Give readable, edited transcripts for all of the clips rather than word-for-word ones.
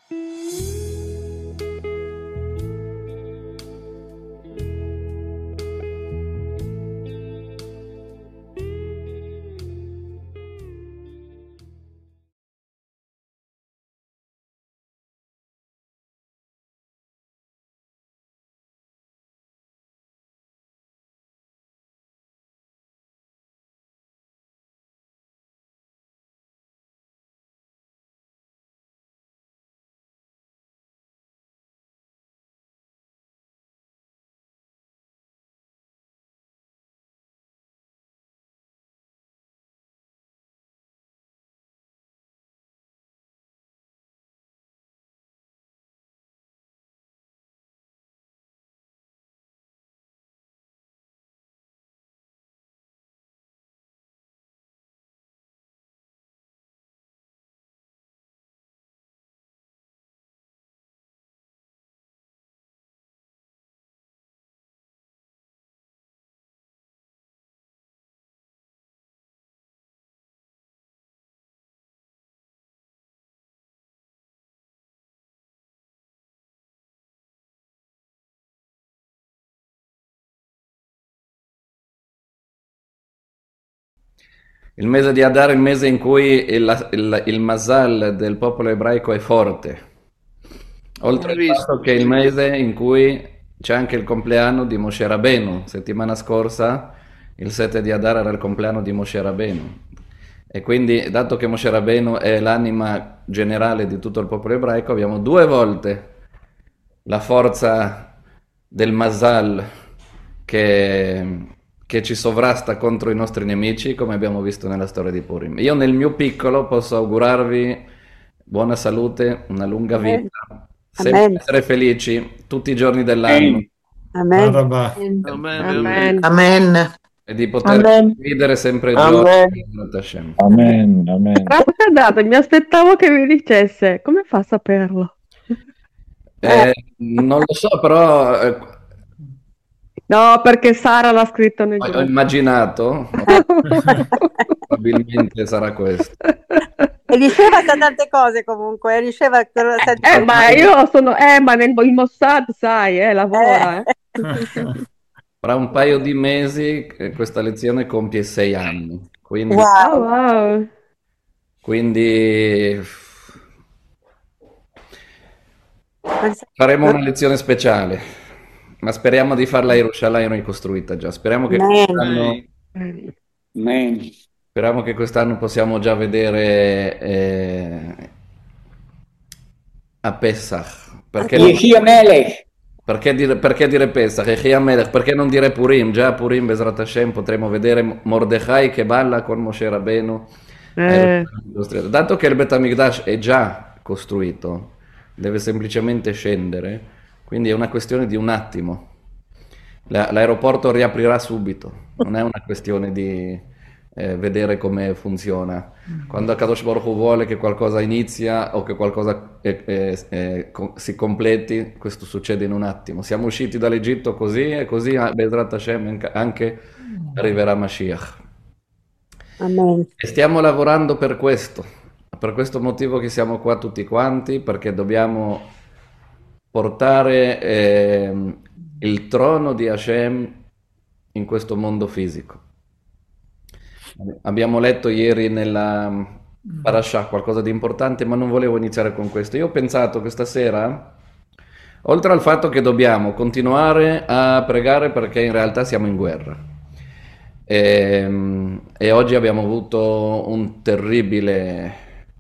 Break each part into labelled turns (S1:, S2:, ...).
S1: Il mese di Adar è il mese in cui il Masal del popolo ebraico è forte. Oltre
S2: Hai
S1: al
S2: visto?
S1: fatto che è il mese in cui c'è anche il compleanno di Moshe Rabbeinu. Settimana scorsa, il 7 di Adar era il compleanno di Moshe Rabbeinu. E quindi, dato che Moshe Rabbeinu è l'anima generale di tutto il popolo ebraico, abbiamo due volte la forza del Masal che, che ci sovrasta contro i nostri nemici, come abbiamo visto nella storia di Purim. Io nel mio piccolo posso augurarvi buona salute, una lunga
S3: Amen.
S1: vita, sempre
S3: Amen.
S1: essere felici tutti i giorni dell'anno
S2: Amen.
S3: Amen.
S4: Araba.
S2: Amen.
S1: e
S2: Amen.
S5: Amen.
S1: di poter
S3: Amen.
S1: condividere sempre gioia
S3: Amen.
S1: con Hashem.
S6: Amen, amen.
S3: Raffreddato, mi aspettavo che mi dicesse. Come fa a saperlo?
S1: Non lo so, però
S3: No, perché Sara l'ha scritto nel
S1: ho
S3: gruppo.
S1: immaginato, probabilmente sarà questo.
S7: E diceva tante cose comunque, diceva
S3: Ma io sono, ma il Mossad, sai, lavora,
S1: Fra un paio di mesi questa lezione compie 6 anni, quindi,
S3: Oh, wow.
S1: quindi faremo una lezione speciale, ma speriamo di farla a Yerushalayim ricostruita già. Speriamo che quest'anno,
S2: Amen.
S1: speriamo che quest'anno possiamo già vedere a Pesach.
S2: Yeshia Melech.
S1: Perché dire Pesach? Yechia Melech? Perché non dire Purim? Già a Purim, Bezrat Hashem, potremo vedere Mordechai che balla con Moshe Rabbeinu. Dato che il Bet HaMikdash è già costruito, deve semplicemente scendere, quindi è una questione di un attimo. L'aeroporto riaprirà subito, non è una questione di vedere come funziona. Quando Akadosh Baruch Hu vuole che qualcosa inizia o che qualcosa si completi, questo succede in un attimo. Siamo usciti dall'Egitto così e così Bezrat Hashem anche arriverà Mashiach.
S7: Amen.
S1: E stiamo lavorando per questo motivo che siamo qua tutti quanti, perché dobbiamo portare il trono di Hashem in questo mondo fisico. Abbiamo letto ieri nella Parashah qualcosa di importante, ma non volevo iniziare con questo. Io ho pensato questa sera, oltre al fatto che dobbiamo continuare a pregare perché in realtà siamo in guerra. E oggi abbiamo avuto un terribile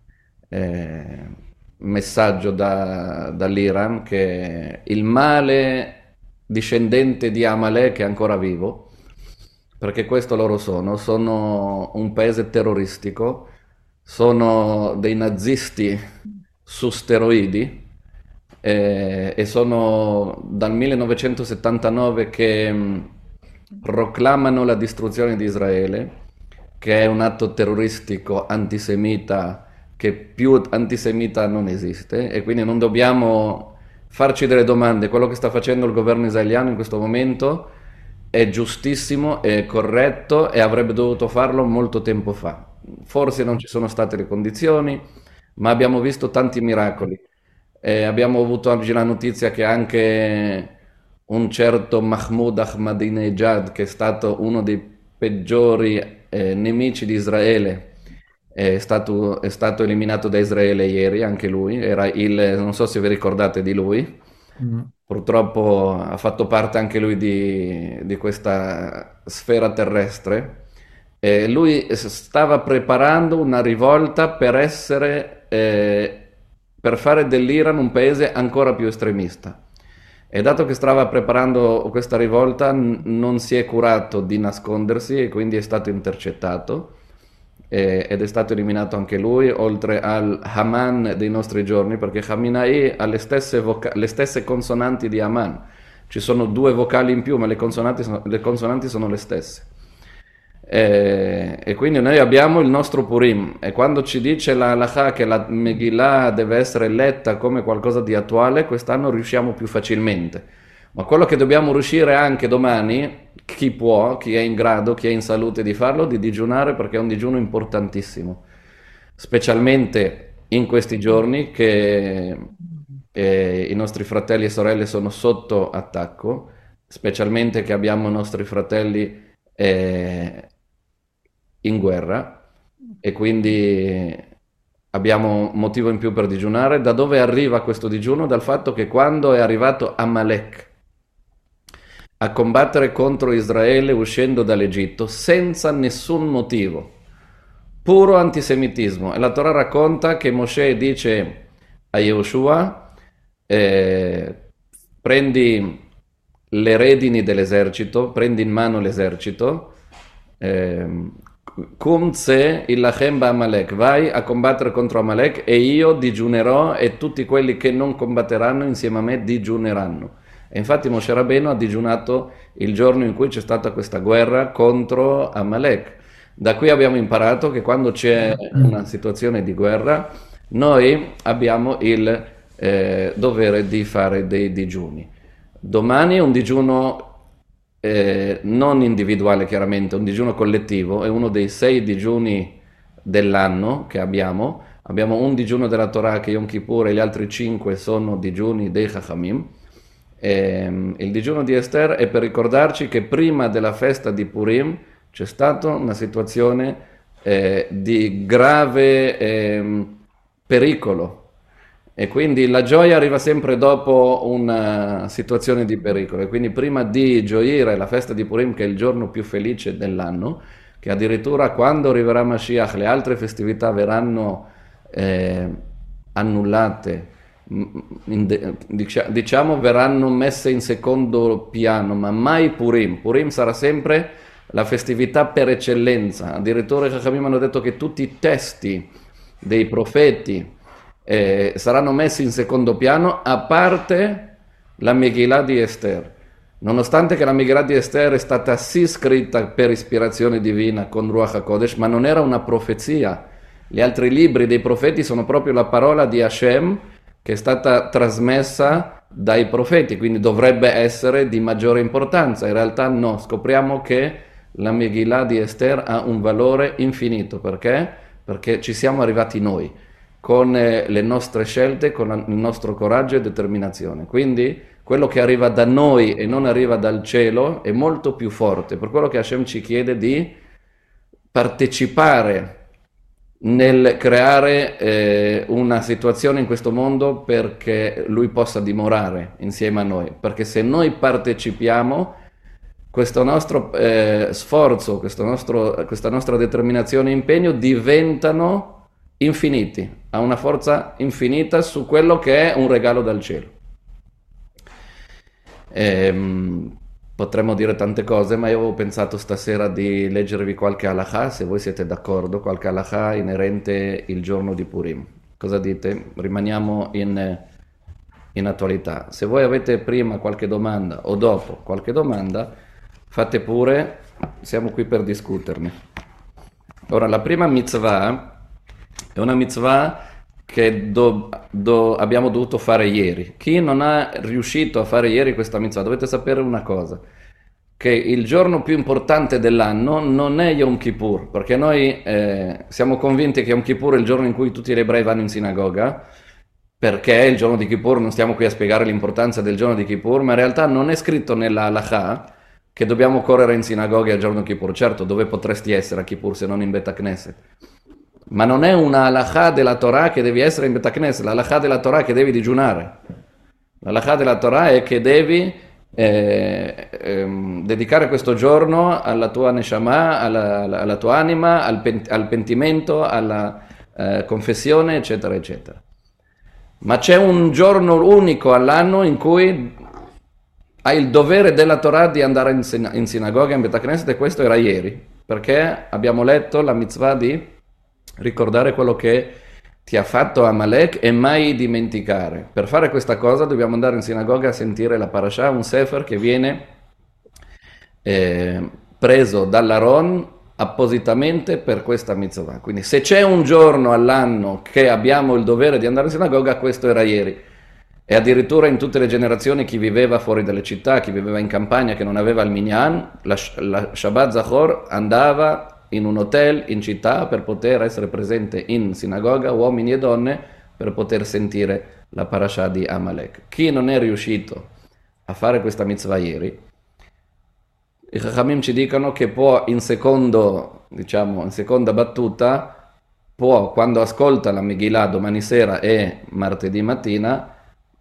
S1: messaggio dall'Iran che il male discendente di Amalek è ancora vivo, perché questo loro sono un paese terroristico, sono dei nazisti su steroidi e sono dal 1979 che proclamano la distruzione di Israele, che è un atto terroristico antisemita che più antisemita non esiste, e quindi non dobbiamo farci delle domande. Quello che sta facendo il governo israeliano in questo momento è giustissimo, è corretto e avrebbe dovuto farlo molto tempo fa. Forse non ci sono state le condizioni, ma abbiamo visto tanti miracoli. E abbiamo avuto oggi la notizia che anche un certo Mahmoud Ahmadinejad, che è stato uno dei peggiori nemici di Israele, è stato eliminato da Israele ieri, anche lui. Non so se vi ricordate di lui.
S4: Mm.
S1: Purtroppo ha fatto parte anche lui di questa sfera terrestre. Lui stava preparando una rivolta per fare dell'Iran un paese ancora più estremista. E dato che stava preparando questa rivolta, non si è curato di nascondersi e quindi è stato intercettato ed è stato eliminato anche lui, oltre al Haman dei nostri giorni, perché Khamenei ha le stesse consonanti di Haman. Ci sono due vocali in più, ma le consonanti sono le stesse. E quindi noi abbiamo il nostro Purim, e quando ci dice la Halakha che la Megillah deve essere letta come qualcosa di attuale, quest'anno riusciamo più facilmente. Ma quello che dobbiamo riuscire anche domani, chi può, chi è in grado, chi è in salute di farlo, di digiunare, perché è un digiuno importantissimo, specialmente in questi giorni che i nostri fratelli e sorelle sono sotto attacco, specialmente che abbiamo i nostri fratelli in guerra, e quindi abbiamo motivo in più per digiunare. Da dove arriva questo digiuno? Dal fatto che quando è arrivato Amalek a combattere contro Israele uscendo dall'Egitto senza nessun motivo, puro antisemitismo, e la Torah racconta che Mosè dice a Yehoshua: prendi le redini dell'esercito, prendi in mano l'esercito, Kumze illachem ba'Amalek, vai a combattere contro Amalek e io digiunerò e tutti quelli che non combatteranno insieme a me digiuneranno. E infatti Moshe Rabbeinu ha digiunato il giorno in cui c'è stata questa guerra contro Amalek. Da qui abbiamo imparato che quando c'è una situazione di guerra noi abbiamo il dovere di fare dei digiuni. Domani è un digiuno non individuale, chiaramente, un digiuno collettivo, è uno dei 6 digiuni dell'anno che abbiamo. Abbiamo un digiuno della Torah che è Yom Kippur e gli altri 5 sono digiuni dei Chachamim. Il digiuno di Esther è per ricordarci che prima della festa di Purim c'è stata una situazione di grave pericolo. E quindi la gioia arriva sempre dopo una situazione di pericolo, e quindi prima di gioire la festa di Purim, che è il giorno più felice dell'anno, che addirittura quando arriverà Mashiach le altre festività verranno annullate, diciamo verranno messe in secondo piano, ma mai Purim. Purim sarà sempre la festività per eccellenza. Addirittura i Chachamim hanno detto che tutti i testi dei profeti saranno messi in secondo piano, a parte la Megillah di Esther. Nonostante che la Megillah di Esther è stata sì scritta per ispirazione divina con Ruach HaKodesh, ma non era una profezia. Gli altri libri dei profeti sono proprio la parola di Hashem che è stata trasmessa dai profeti, quindi dovrebbe essere di maggiore importanza. In realtà no, scopriamo che la Megillah di Esther ha un valore infinito. Perché? Perché ci siamo arrivati noi, con le nostre scelte, con il nostro coraggio e determinazione. Quindi quello che arriva da noi e non arriva dal cielo è molto più forte. Per quello che Hashem ci chiede di partecipare nel creare una situazione in questo mondo perché Lui possa dimorare insieme a noi. Perché se noi partecipiamo, questo nostro sforzo, questa nostra determinazione e impegno diventano infiniti, ha una forza infinita su quello che è un regalo dal cielo. Potremmo dire tante cose, ma io avevo pensato stasera di leggervi qualche halakha, se voi siete d'accordo, qualche halakha inerente il giorno di Purim. Cosa dite? Rimaniamo in attualità. Se voi avete prima qualche domanda o dopo qualche domanda, fate pure, siamo qui per discuterne. Ora, la prima mitzvah è una mitzvah che abbiamo dovuto fare ieri. Chi non ha riuscito a fare ieri questa mitzvah, dovete sapere una cosa, che il giorno più importante dell'anno non è Yom Kippur, perché noi siamo convinti che Yom Kippur è il giorno in cui tutti gli ebrei vanno in sinagoga, perché il giorno di Kippur, non stiamo qui a spiegare l'importanza del giorno di Kippur, ma in realtà non è scritto nella halakha che dobbiamo correre in sinagoga al giorno Kippur. Certo, dove potresti essere a Kippur se non in Bet Knesset? Ma non è una halakha della Torah che devi essere in Bet Knesset, la halakha della Torah è che devi digiunare. La halakha della Torah è che devi dedicare questo giorno alla tua neshama, alla tua anima, al pentimento, alla confessione, eccetera, eccetera. Ma c'è un giorno unico all'anno in cui hai il dovere della Torah di andare in sinagoga, in Bet Knesset, e questo era ieri, perché abbiamo letto la mitzvah di ricordare quello che ti ha fatto Amalek e mai dimenticare. Per fare questa cosa dobbiamo andare in sinagoga a sentire la parashah, un sefer che viene preso dall'Aaron appositamente per questa mitzvah. Quindi se c'è un giorno all'anno che abbiamo il dovere di andare in sinagoga, questo era ieri. E addirittura in tutte le generazioni chi viveva fuori dalle città, chi viveva in campagna, che non aveva il minyan, la Shabbat Zachor andava in un hotel in città per poter essere presente in sinagoga, uomini e donne, per poter sentire la parashah di Amalek. Chi non è riuscito a fare questa mitzvah ieri, i Chachamim ci dicono che può in seconda battuta, può, quando ascolta la Megillah domani sera e martedì mattina,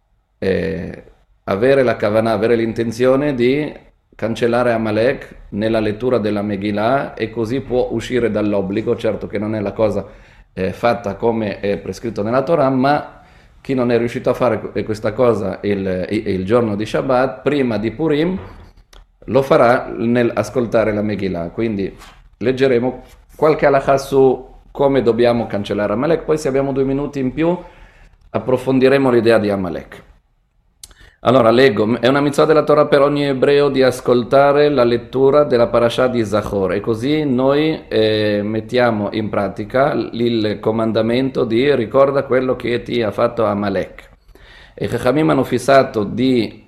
S1: avere la kavanah, avere l'intenzione di cancellare Amalek nella lettura della Megillah, e così può uscire dall'obbligo. Certo che non è la cosa fatta come è prescritto nella Torah, ma chi non è riuscito a fare questa cosa il giorno di Shabbat, prima di Purim, lo farà nell'ascoltare la Megillah. Quindi leggeremo qualche halakha su come dobbiamo cancellare Amalek, poi se abbiamo 2 minuti in più approfondiremo l'idea di Amalek. Allora, leggo, è una mitzvah della Torah per ogni ebreo di ascoltare la lettura della parashah di Zachor, e così noi mettiamo in pratica il comandamento di ricorda quello che ti ha fatto Amalek. E i Chachamim hanno fissato di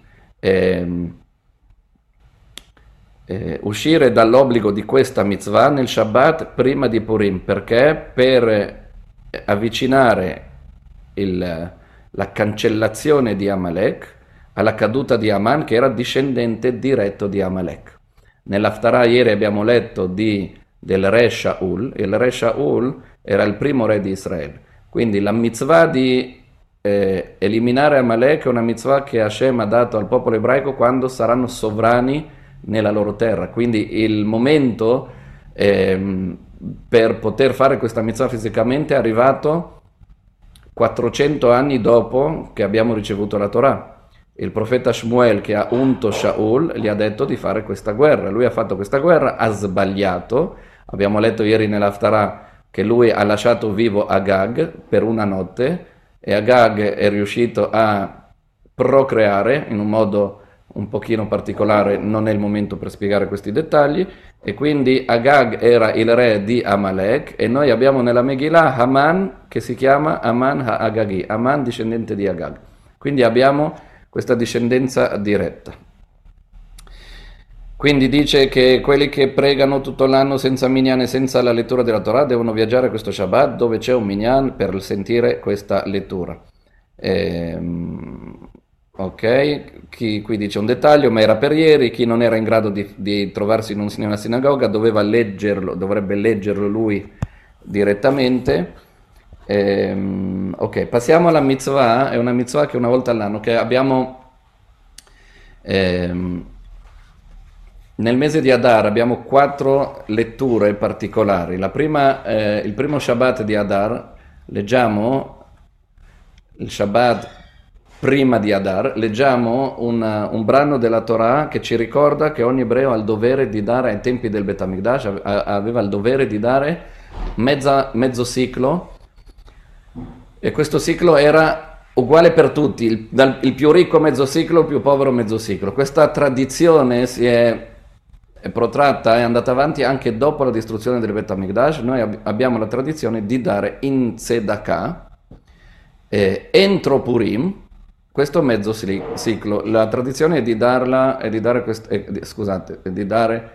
S1: uscire dall'obbligo di questa mitzvah nel Shabbat prima di Purim, perché per avvicinare la cancellazione di Amalek alla caduta di Aman, che era discendente diretto di Amalek. Nell'Haftarah ieri abbiamo letto del re Shaul. Il re Shaul era il primo re di Israele, quindi la mitzvah di eliminare Amalek è una mitzvah che Hashem ha dato al popolo ebraico quando saranno sovrani nella loro terra. Quindi il momento per poter fare questa mitzvah fisicamente è arrivato 400 anni dopo che abbiamo ricevuto la Torah. Il profeta Shmuel, che ha unto Shaul, gli ha detto di fare questa guerra. Lui ha fatto questa guerra, ha sbagliato. Abbiamo letto ieri nell'Haftarah che lui ha lasciato vivo Agag per una notte, e Agag è riuscito a procreare in un modo un pochino particolare, non è il momento per spiegare questi dettagli, e quindi Agag era il re di Amalek, e noi abbiamo nella Megillah Haman, che si chiama Haman ha-Agagi, Haman discendente di Agag. Quindi abbiamo questa discendenza diretta. Quindi dice che quelli che pregano tutto l'anno senza minyan e senza la lettura della Torah devono viaggiare questo Shabbat dove c'è un minyan per sentire questa lettura. Ok, qui dice un dettaglio, ma era per ieri. Chi non era in grado di trovarsi in una sinagoga dovrebbe leggerlo lui direttamente. Ok, passiamo alla mitzvah. È una mitzvah che una volta all'anno, che abbiamo nel mese di Adar abbiamo 4 letture particolari. La prima, il primo Shabbat di Adar, leggiamo il Shabbat prima di Adar, leggiamo un brano della Torah che ci ricorda che ogni ebreo ha il dovere di dare, ai tempi del Bet Hamikdash aveva il dovere di dare mezzo ciclo. E questo ciclo era uguale per tutti, il più ricco mezzo ciclo, il più povero mezzo ciclo. Questa tradizione si è protratta, è andata avanti anche dopo la distruzione del Bet Hamikdash. Noi abbiamo la tradizione di dare in Tzedakah entro Purim questo mezzo ciclo. La tradizione è di dare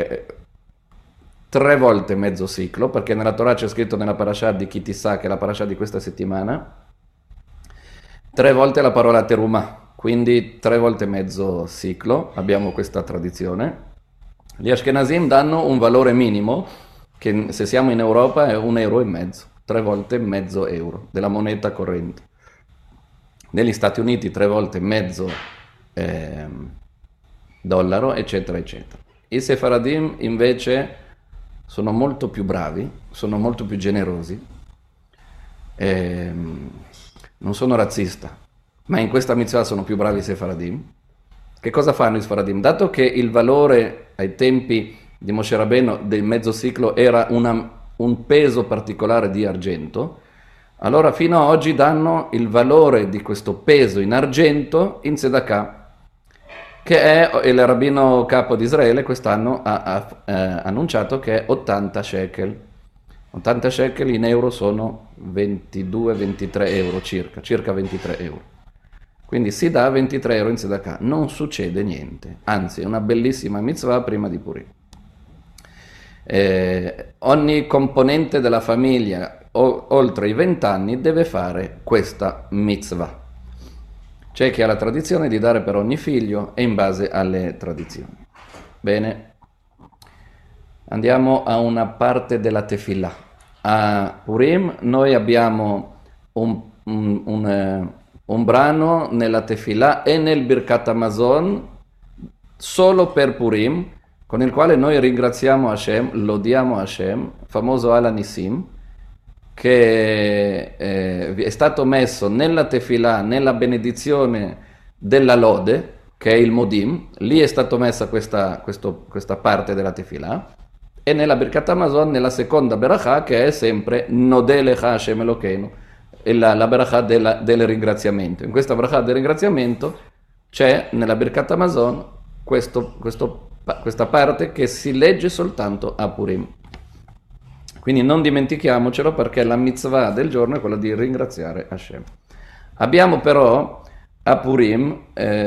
S1: 3 volte mezzo ciclo, perché nella Torah c'è scritto nella parashah di Ki Tisa, che è la parashah di questa settimana, 3 volte la parola terumah, quindi 3 volte mezzo ciclo, abbiamo questa tradizione. Gli Ashkenazim danno un valore minimo, che se siamo in Europa è 1,5 euro, 3 volte mezzo euro della moneta corrente. Negli Stati Uniti 3 volte mezzo dollaro, eccetera, eccetera. I Sefaradim invece sono molto più bravi, sono molto più generosi, non sono razzista, ma in questa mitzvah sono più bravi i Sefaradim. Che cosa fanno i Sefaradim? Dato che il valore ai tempi di Moshe Rabbeinu del mezzo ciclo era un peso particolare di argento, allora fino ad oggi danno il valore di questo peso in argento in Tzedakah, che è il rabbino capo di Israele quest'anno ha annunciato che è 80 shekel. 80 shekel in euro sono 22-23 euro circa 23 euro. Quindi si dà 23 euro in Tzedakah, non succede niente, anzi è una bellissima mitzvah prima di Purim. Ogni componente della famiglia oltre i 20 anni deve fare questa mitzvah. C'è chi ha la tradizione di dare per ogni figlio e in base alle tradizioni. Bene, andiamo a una parte della Tefillah. A Purim noi abbiamo un brano nella Tefillah e nel Birkat Hamazon solo per Purim, con il quale noi ringraziamo Hashem, lodiamo Hashem, famoso Al Nissim, che è stato messo nella Tefillah, nella benedizione della lode, che è il Modim, lì è stata messa questa parte della Tefillah, e nella Birkat Hamazon, nella seconda Berachah, che è sempre Nodeh Lecha Hashem Elokeinu, la Berachah del ringraziamento. In questa Berachah del ringraziamento c'è nella Birkat Hamazon questa parte che si legge soltanto a Purim. Quindi non dimentichiamocelo, perché la mitzvah del giorno è quella di ringraziare Hashem. Abbiamo però a Purim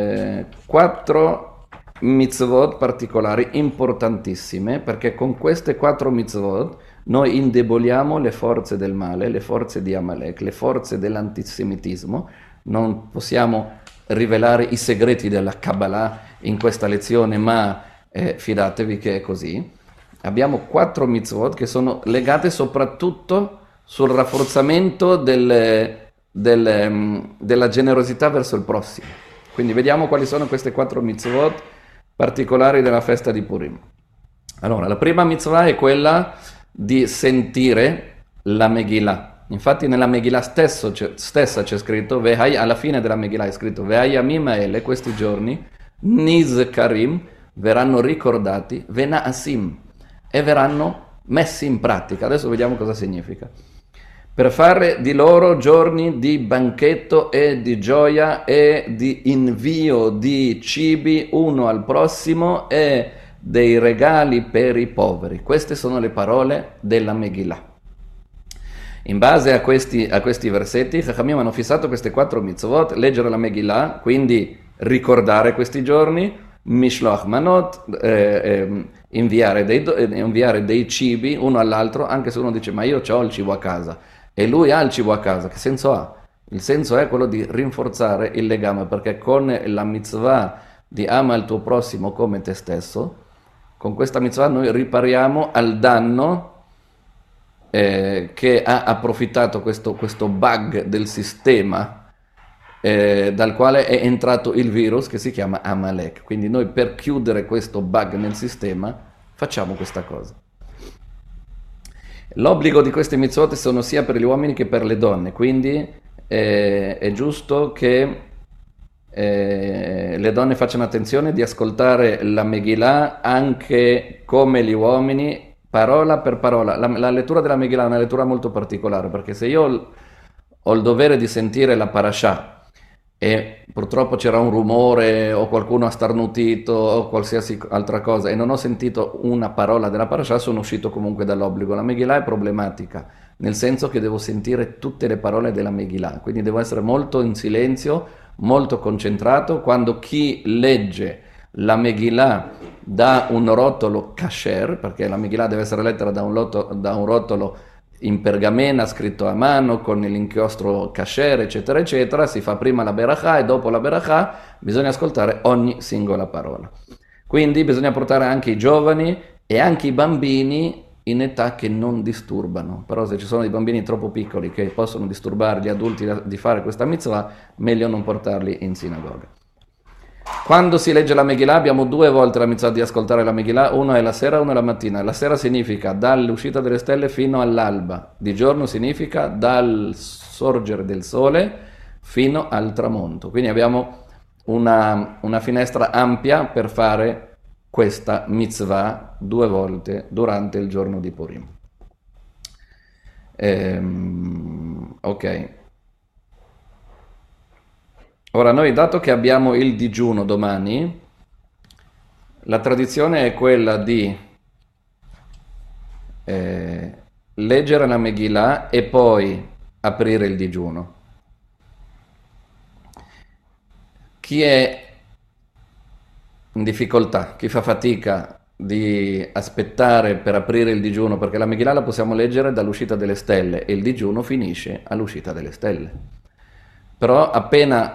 S1: 4 mitzvot particolari importantissime, perché con queste 4 mitzvot noi indeboliamo le forze del male, le forze di Amalek, le forze dell'antisemitismo. Non possiamo rivelare i segreti della Kabbalah in questa lezione, ma fidatevi che è così. Abbiamo 4 mitzvot che sono legate soprattutto sul rafforzamento della generosità verso il prossimo. Quindi vediamo quali sono queste 4 mitzvot particolari della festa di Purim. Allora, la prima mitzvah è quella di sentire la Megillah. Infatti nella Megillah stessa c'è scritto, alla fine della Megillah è scritto, Ve'ayamim ha'ele, questi giorni, nizkarim, verranno ricordati, ve'na'asim, e verranno messi in pratica. Adesso vediamo cosa significa. Per fare di loro giorni di banchetto e di gioia e di invio di cibi uno al prossimo e dei regali per i poveri. Queste sono le parole della Megillah. In base a questi versetti, Chachamim hanno fissato queste 4 mitzvot: leggere la Megillah, quindi ricordare questi giorni, Mishloach Manot, inviare dei cibi uno all'altro, anche se uno dice ma io ho il cibo a casa e lui ha il cibo a casa. Che senso ha? Il senso è quello di rinforzare il legame, perché con la mitzvah di ama il tuo prossimo come te stesso, con questa mitzvah noi ripariamo al danno che ha approfittato questo bug del sistema dal quale è entrato il virus che si chiama Amalek. Quindi noi, per chiudere questo bug nel sistema, facciamo questa cosa. L'obbligo di queste mitzvot sono sia per gli uomini che per le donne, quindi è giusto che le donne facciano attenzione di ascoltare la Megillah anche come gli uomini, parola per parola. La lettura della Megillah è una lettura molto particolare, perché se io ho il dovere di sentire la parashah e purtroppo c'era un rumore o qualcuno ha starnutito o qualsiasi altra cosa e non ho sentito una parola della parashah, sono uscito comunque dall'obbligo. La Megillah è problematica, nel senso che devo sentire tutte le parole della Megillah, quindi devo essere molto in silenzio, molto concentrato. Quando chi legge la Megillah da un rotolo kasher, perché la Megillah deve essere letta da un rotolo in pergamena, scritto a mano, con l'inchiostro kasher, eccetera, eccetera. Si fa prima la berachà e dopo la berachà bisogna ascoltare ogni singola parola. Quindi bisogna portare anche i giovani e anche i bambini in età che non disturbano. Però se ci sono dei bambini troppo piccoli che possono disturbare gli adulti di fare questa mitzvah, meglio non portarli in sinagoga. Quando si legge la Megillah abbiamo 2 volte la mitzvah di ascoltare la Megillah, una è la sera e una è la mattina. La sera significa dall'uscita delle stelle fino all'alba, di giorno significa dal sorgere del sole fino al tramonto. Quindi abbiamo una finestra ampia per fare questa mitzvah 2 volte durante il giorno di Purim. Ok. Ora noi, dato che abbiamo il digiuno domani, la tradizione è quella di leggere la Megillah e poi aprire il digiuno. Chi è in difficoltà, chi fa fatica di aspettare per aprire il digiuno, perché la Megillah la possiamo leggere dall'uscita delle stelle e il digiuno finisce all'uscita delle stelle. Però appena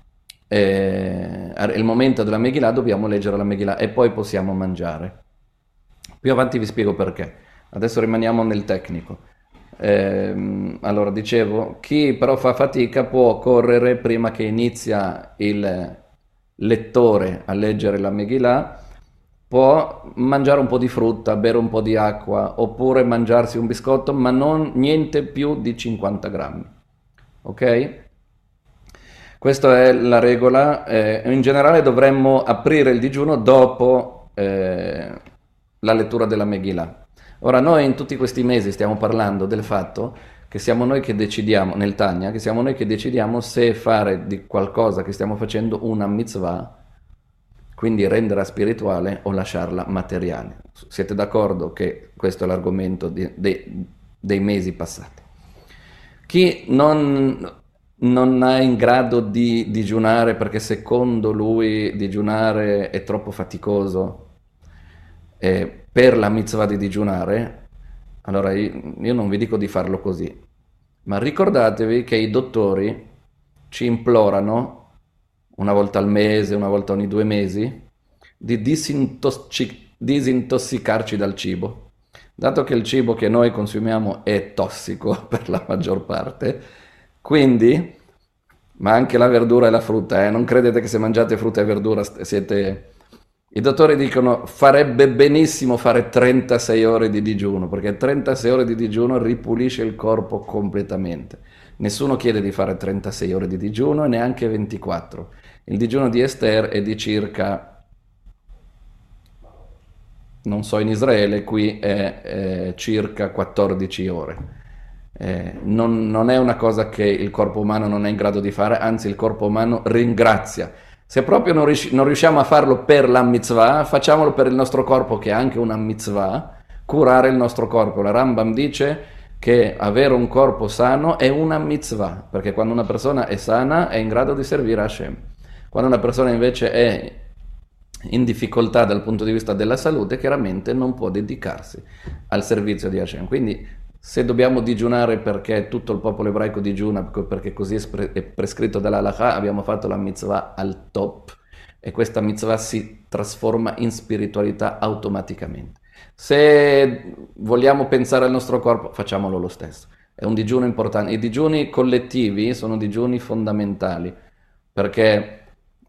S1: il momento della Megillah dobbiamo leggere la Megillah e poi possiamo mangiare. Più avanti vi spiego perché. Adesso rimaniamo nel tecnico. Allora dicevo, chi però fa fatica può correre prima che inizia il lettore a leggere la Megillah, può mangiare un po' di frutta, bere un po' di acqua oppure mangiarsi un biscotto, ma non niente più di 50 grammi. Ok? Questa è la regola. In generale dovremmo aprire il digiuno dopo la lettura della Megillah. Ora noi in tutti questi mesi stiamo parlando del fatto che siamo noi che decidiamo, nel Tanya, che siamo noi che decidiamo se fare di qualcosa che stiamo facendo una mitzvah, quindi renderla spirituale o lasciarla materiale. Siete d'accordo che questo è l'argomento dei mesi passati? Chi non è in grado di digiunare perché secondo lui digiunare è troppo faticoso per la mitzvah di digiunare, allora io non vi dico di farlo così, ma ricordatevi che i dottori ci implorano una volta al mese, una volta ogni 2 mesi, di disintossicarci dal cibo. Dato che il cibo che noi consumiamo è tossico per la maggior parte, quindi, ma anche la verdura e la frutta, non credete che se mangiate frutta e verdura siete... I dottori dicono farebbe benissimo fare 36 ore di digiuno, perché 36 ore di digiuno ripulisce il corpo completamente. Nessuno chiede di fare 36 ore di digiuno e neanche 24. Il digiuno di Esther è di circa, non so in Israele, qui è circa 14 ore. Non è una cosa che il corpo umano non è in grado di fare, anzi il corpo umano ringrazia. Se proprio non riusciamo a farlo per la mitzvah, facciamolo per il nostro corpo, che è anche una mitzvah, curare il nostro corpo. La Rambam dice che avere un corpo sano è una mitzvah, perché quando una persona è sana è in grado di servire a Hashem. Quando una persona invece è in difficoltà dal punto di vista della salute, chiaramente non può dedicarsi al servizio di Hashem. Quindi se dobbiamo digiunare perché tutto il popolo ebraico digiuna, perché così è prescritto dall'Halakha, abbiamo fatto la mitzvah al top e questa mitzvah si trasforma in spiritualità automaticamente. Se vogliamo pensare al nostro corpo, facciamolo lo stesso. È un digiuno importante. I digiuni collettivi sono digiuni fondamentali perché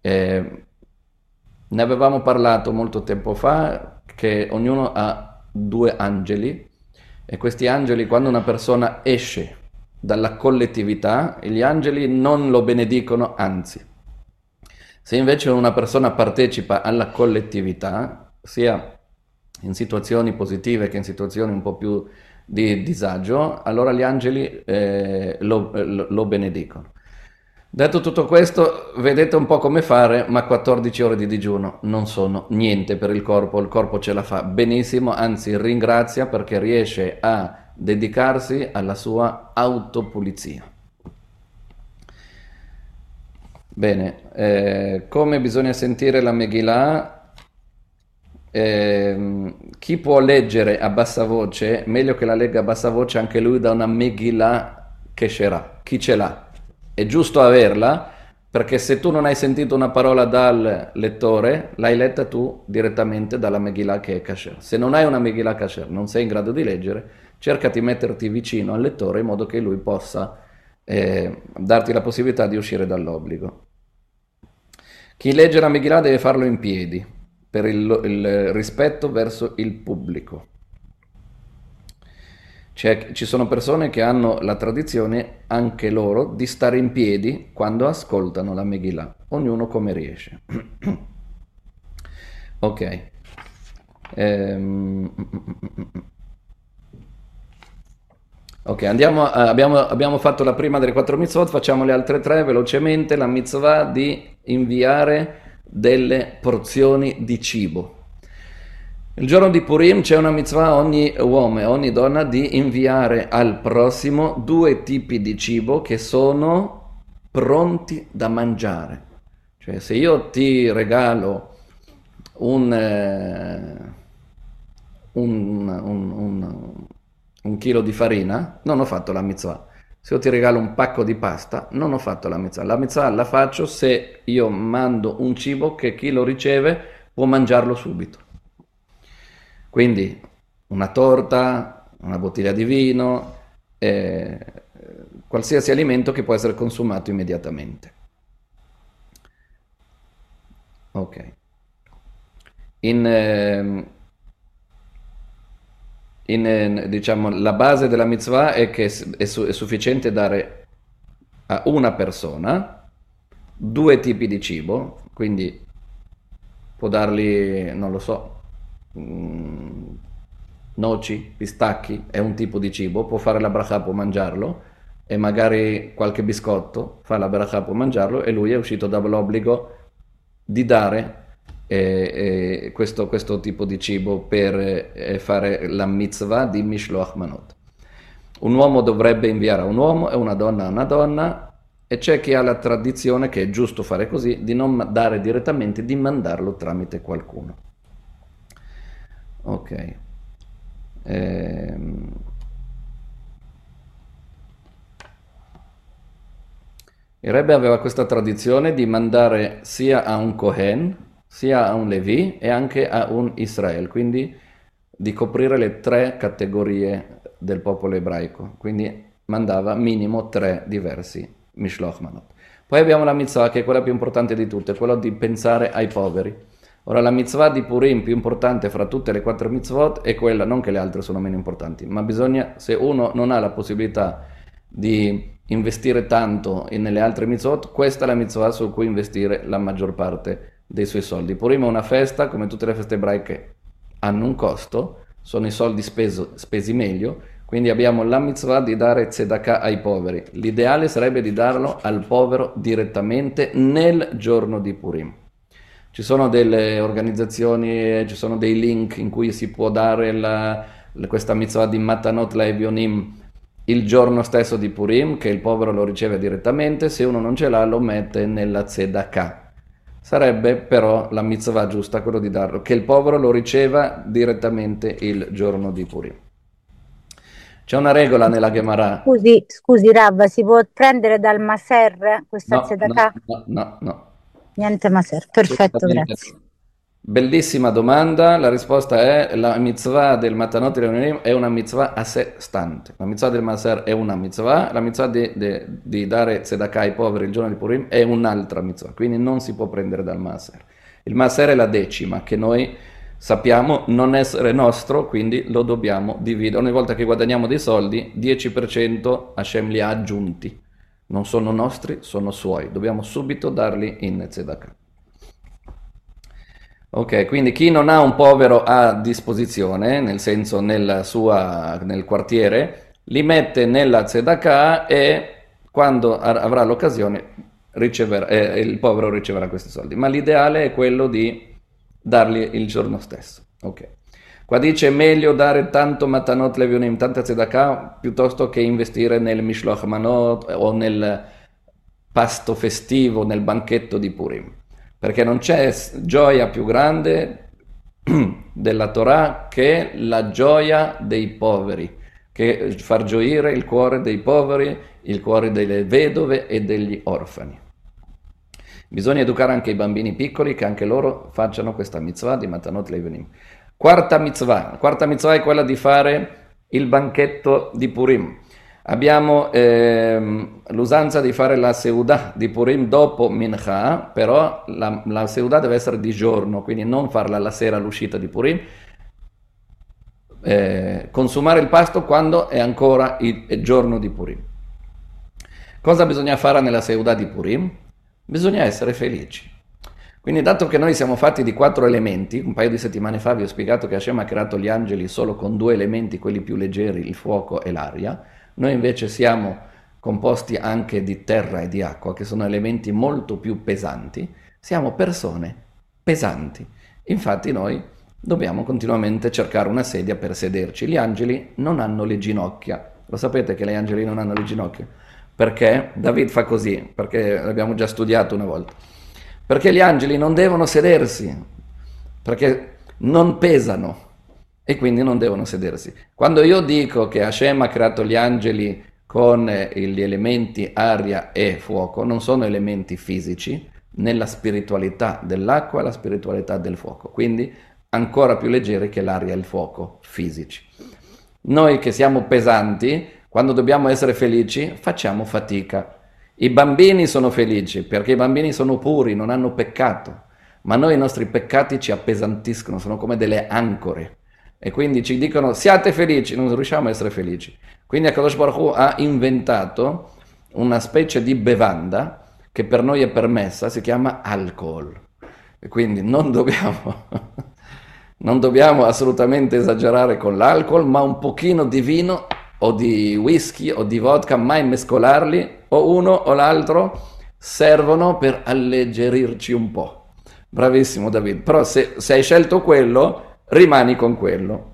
S1: ne avevamo parlato molto tempo fa che ognuno ha 2 angeli. E questi angeli, quando una persona esce dalla collettività, gli angeli non lo benedicono, anzi. Se invece una persona partecipa alla collettività, sia in situazioni positive che in situazioni un po' più di disagio, allora gli angeli lo benedicono. Detto tutto questo, vedete un po' come fare, ma 14 ore di digiuno non sono niente per il corpo ce la fa benissimo, anzi ringrazia perché riesce a dedicarsi alla sua autopulizia. Bene, come bisogna sentire la Megillah? chi può leggere a bassa voce, meglio che la legga a bassa voce anche lui da una Megillah Kesherah. Chi ce l'ha? È giusto averla, perché se tu non hai sentito una parola dal lettore, l'hai letta tu direttamente dalla Megillah che è Kasher. Se non hai una Megillah Kasher, non sei in grado di leggere, cerca di metterti vicino al lettore in modo che lui possa darti la possibilità di uscire dall'obbligo. Chi legge la Megillah deve farlo in piedi, per il rispetto verso il pubblico. Ci sono persone che hanno la tradizione, anche loro, di stare in piedi quando ascoltano la Megillah, ognuno come riesce. Ok. Ok, abbiamo fatto la prima delle 4 mitzvot, facciamo le altre 3 velocemente. La mitzvah di inviare delle porzioni di cibo. Il giorno di Purim c'è una mitzvah a ogni uomo e ogni donna di inviare al prossimo 2 tipi di cibo che sono pronti da mangiare. Cioè, se io ti regalo un chilo di farina, non ho fatto la mitzvah. Se io ti regalo un pacco di pasta, non ho fatto la mitzvah. La mitzvah la faccio se io mando un cibo che chi lo riceve può mangiarlo subito. Quindi una torta, una bottiglia di vino, qualsiasi alimento che può essere consumato immediatamente. Ok. Diciamo, la base della mitzvah è che è sufficiente dare a una persona 2 tipi di cibo, quindi può dargli, non lo so, noci, pistacchi, è un tipo di cibo, può fare la bracha, può mangiarlo, e magari qualche biscotto, fa la bracha, può mangiarlo, e lui è uscito dall'obbligo di dare questo tipo di cibo per fare la mitzvah di Mishloach Manot. Un uomo dovrebbe inviare a un uomo e una donna a una donna, e c'è chi ha la tradizione, che è giusto fare così, di non dare direttamente, di mandarlo tramite qualcuno. Ok. Il Rebbe aveva questa tradizione di mandare sia a un Kohen, sia a un Levi e anche a un Israel, quindi di coprire le 3 categorie del popolo ebraico, quindi mandava minimo 3 diversi Mishloach Manot. Poi abbiamo la mitzvah, che è quella più importante di tutte, quella di pensare ai poveri. Ora, la mitzvah di Purim più importante fra tutte le 4 mitzvot è quella, non che le altre sono meno importanti, ma bisogna, se uno non ha la possibilità di investire tanto nelle altre mitzvot, questa è la mitzvah su cui investire la maggior parte dei suoi soldi. Purim è una festa, come tutte le feste ebraiche, hanno un costo, sono i soldi spesi meglio, quindi abbiamo la mitzvah di dare tzedakah ai poveri. L'ideale sarebbe di darlo al povero direttamente nel giorno di Purim. Ci sono delle organizzazioni, ci sono dei link in cui si può dare questa mitzvah di Matanot Le'Evionim il giorno stesso di Purim, che il povero lo riceve direttamente. Se uno non ce l'ha, lo mette nella tzedakah. Sarebbe però la mitzvah giusta quello di darlo, che il povero lo riceva direttamente il giorno di Purim. C'è una regola nella Gemara.
S4: Scusi Rav, si può prendere dal Maser questa tzedakah?
S1: No.
S4: Niente Maser, perfetto, grazie.
S1: Bellissima domanda, la risposta è: la mitzvah del Matanot Le'Evionim è una mitzvah a sé stante. La mitzvah del Maser è una mitzvah, la mitzvah di dare tzedakah ai poveri il giorno di Purim è un'altra mitzvah, quindi non si può prendere dal Maser. Il Maser è la 10ª, che noi sappiamo non essere nostro, quindi lo dobbiamo dividere. Ogni volta che guadagniamo dei soldi, 10% Hashem li ha aggiunti. Non sono nostri, sono suoi. Dobbiamo subito darli in tzedakah. Ok, quindi chi non ha un povero a disposizione, nel senso nel quartiere, li mette nella tzedakah, e quando avrà l'occasione il povero riceverà questi soldi. Ma l'ideale è quello di darli il giorno stesso. Ok. Qua dice: meglio dare tanto Matanot Le'Evionim, tanta tzedakah, piuttosto che investire nel Mishloach Manot o nel pasto festivo, nel banchetto di Purim. Perché non c'è gioia più grande della Torah, che è la gioia dei poveri, che far gioire il cuore dei poveri, il cuore delle vedove e degli orfani. Bisogna educare anche i bambini piccoli, che anche loro facciano questa mitzvah di Matanot Levanim. Quarta mitzvah è quella di fare il banchetto di Purim. Abbiamo l'usanza di fare la Seudah di Purim dopo Mincha, però la Seudah deve essere di giorno, quindi non farla la sera all'uscita di Purim. Consumare il pasto quando è ancora il giorno di Purim. Cosa bisogna fare nella Seudah di Purim? Bisogna essere felici. Quindi, dato che noi siamo fatti di 4 elementi, un paio di settimane fa vi ho spiegato che Hashem ha creato gli angeli solo con 2 elementi, quelli più leggeri, il fuoco e l'aria. Noi invece siamo composti anche di terra e di acqua, che sono elementi molto più pesanti. Siamo persone pesanti. Infatti noi dobbiamo continuamente cercare una sedia per sederci. Gli angeli non hanno le ginocchia. Lo sapete che gli angeli non hanno le ginocchia? Perché? David fa così, perché l'abbiamo già studiato una volta. Perché gli angeli non devono sedersi, perché non pesano e quindi non devono sedersi. Quando io dico che Hashem ha creato gli angeli con gli elementi aria e fuoco, non sono elementi fisici, nella spiritualità dell'acqua e la spiritualità del fuoco, quindi ancora più leggeri che l'aria e il fuoco fisici. Noi che siamo pesanti, quando dobbiamo essere felici, facciamo fatica. I bambini sono felici perché i bambini sono puri, non hanno peccato, ma noi i nostri peccati ci appesantiscono, sono come delle ancore e quindi ci dicono siate felici, non riusciamo a essere felici. Quindi HaKadosh Baruch Hu ha inventato una specie di bevanda che per noi è permessa, si chiama alcol. E quindi non dobbiamo assolutamente esagerare con l'alcol, ma un pochino di vino o di whisky o di vodka, mai mescolarli, o uno o l'altro, servono per alleggerirci un po'. Bravissimo David, però se hai scelto quello, rimani con quello.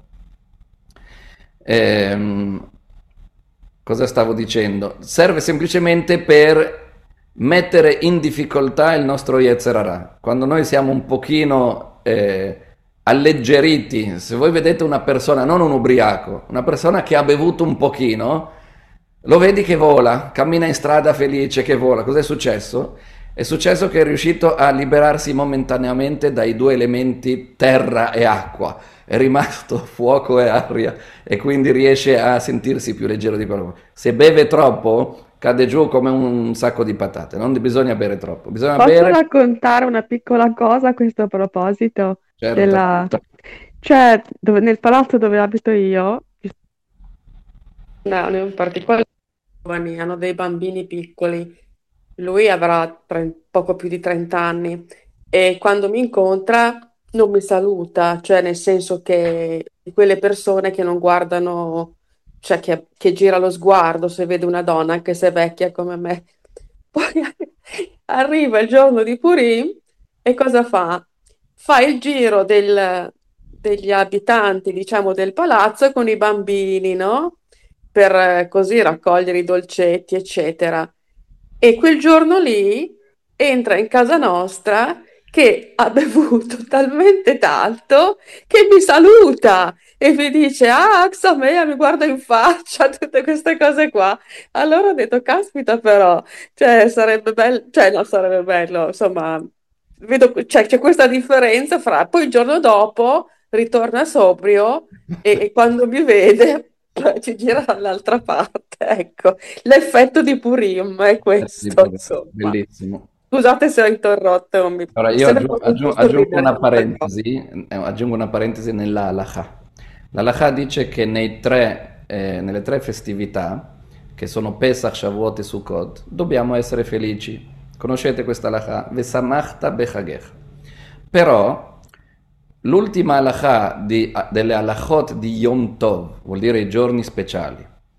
S1: Cosa stavo dicendo? Serve semplicemente per mettere in difficoltà il nostro Yetzer Hara. Quando noi siamo un pochino alleggeriti, se voi vedete una persona, non un ubriaco, una persona che ha bevuto un pochino, lo vedi che vola, cammina in strada felice che vola. Cos'è successo? È successo che è riuscito a liberarsi momentaneamente dai 2 elementi terra e acqua, è rimasto fuoco e aria e quindi riesce a sentirsi più leggero di quello. Se beve troppo cade giù come un sacco di patate, non bisogna bere troppo, bisogna
S3: Posso
S1: bere...
S3: raccontare una piccola cosa a questo proposito?
S1: Certo.
S3: Cioè, nel palazzo dove abito io, no, in particolare giovani, hanno dei bambini piccoli. Lui avrà poco più di 30 anni e quando mi incontra non mi saluta, cioè nel senso che di quelle persone che non guardano, cioè che gira lo sguardo se vede una donna, anche se è vecchia come me. Poi arriva il giorno di Purim e cosa fa? Fa il giro degli abitanti, diciamo, del palazzo con i bambini, no? Per così raccogliere i dolcetti, eccetera. E quel giorno lì entra in casa nostra che ha bevuto talmente tanto che mi saluta e mi dice: Ah, Axamea, mi guarda in faccia, tutte queste cose qua. Allora ho detto: Caspita, però, cioè, sarebbe bello, cioè, no, sarebbe bello, insomma, vedo, cioè, c'è questa differenza fra. Poi il giorno dopo ritorna sobrio e quando mi vede. Ci gira dall'altra parte, ecco. L'effetto di Purim è questo, insomma.
S1: Bellissimo.
S3: Scusate se ho interrotto.
S1: Allora io aggiungo una parentesi nella halakha. La halakha dice che nelle 3 festività, che sono Pesach, Shavuot e Sukkot, dobbiamo essere felici. Conoscete questa halakha? Vesamachta bechagech. Però l'ultima halakha delle halachot di Yom Tov, vuol dire i giorni speciali,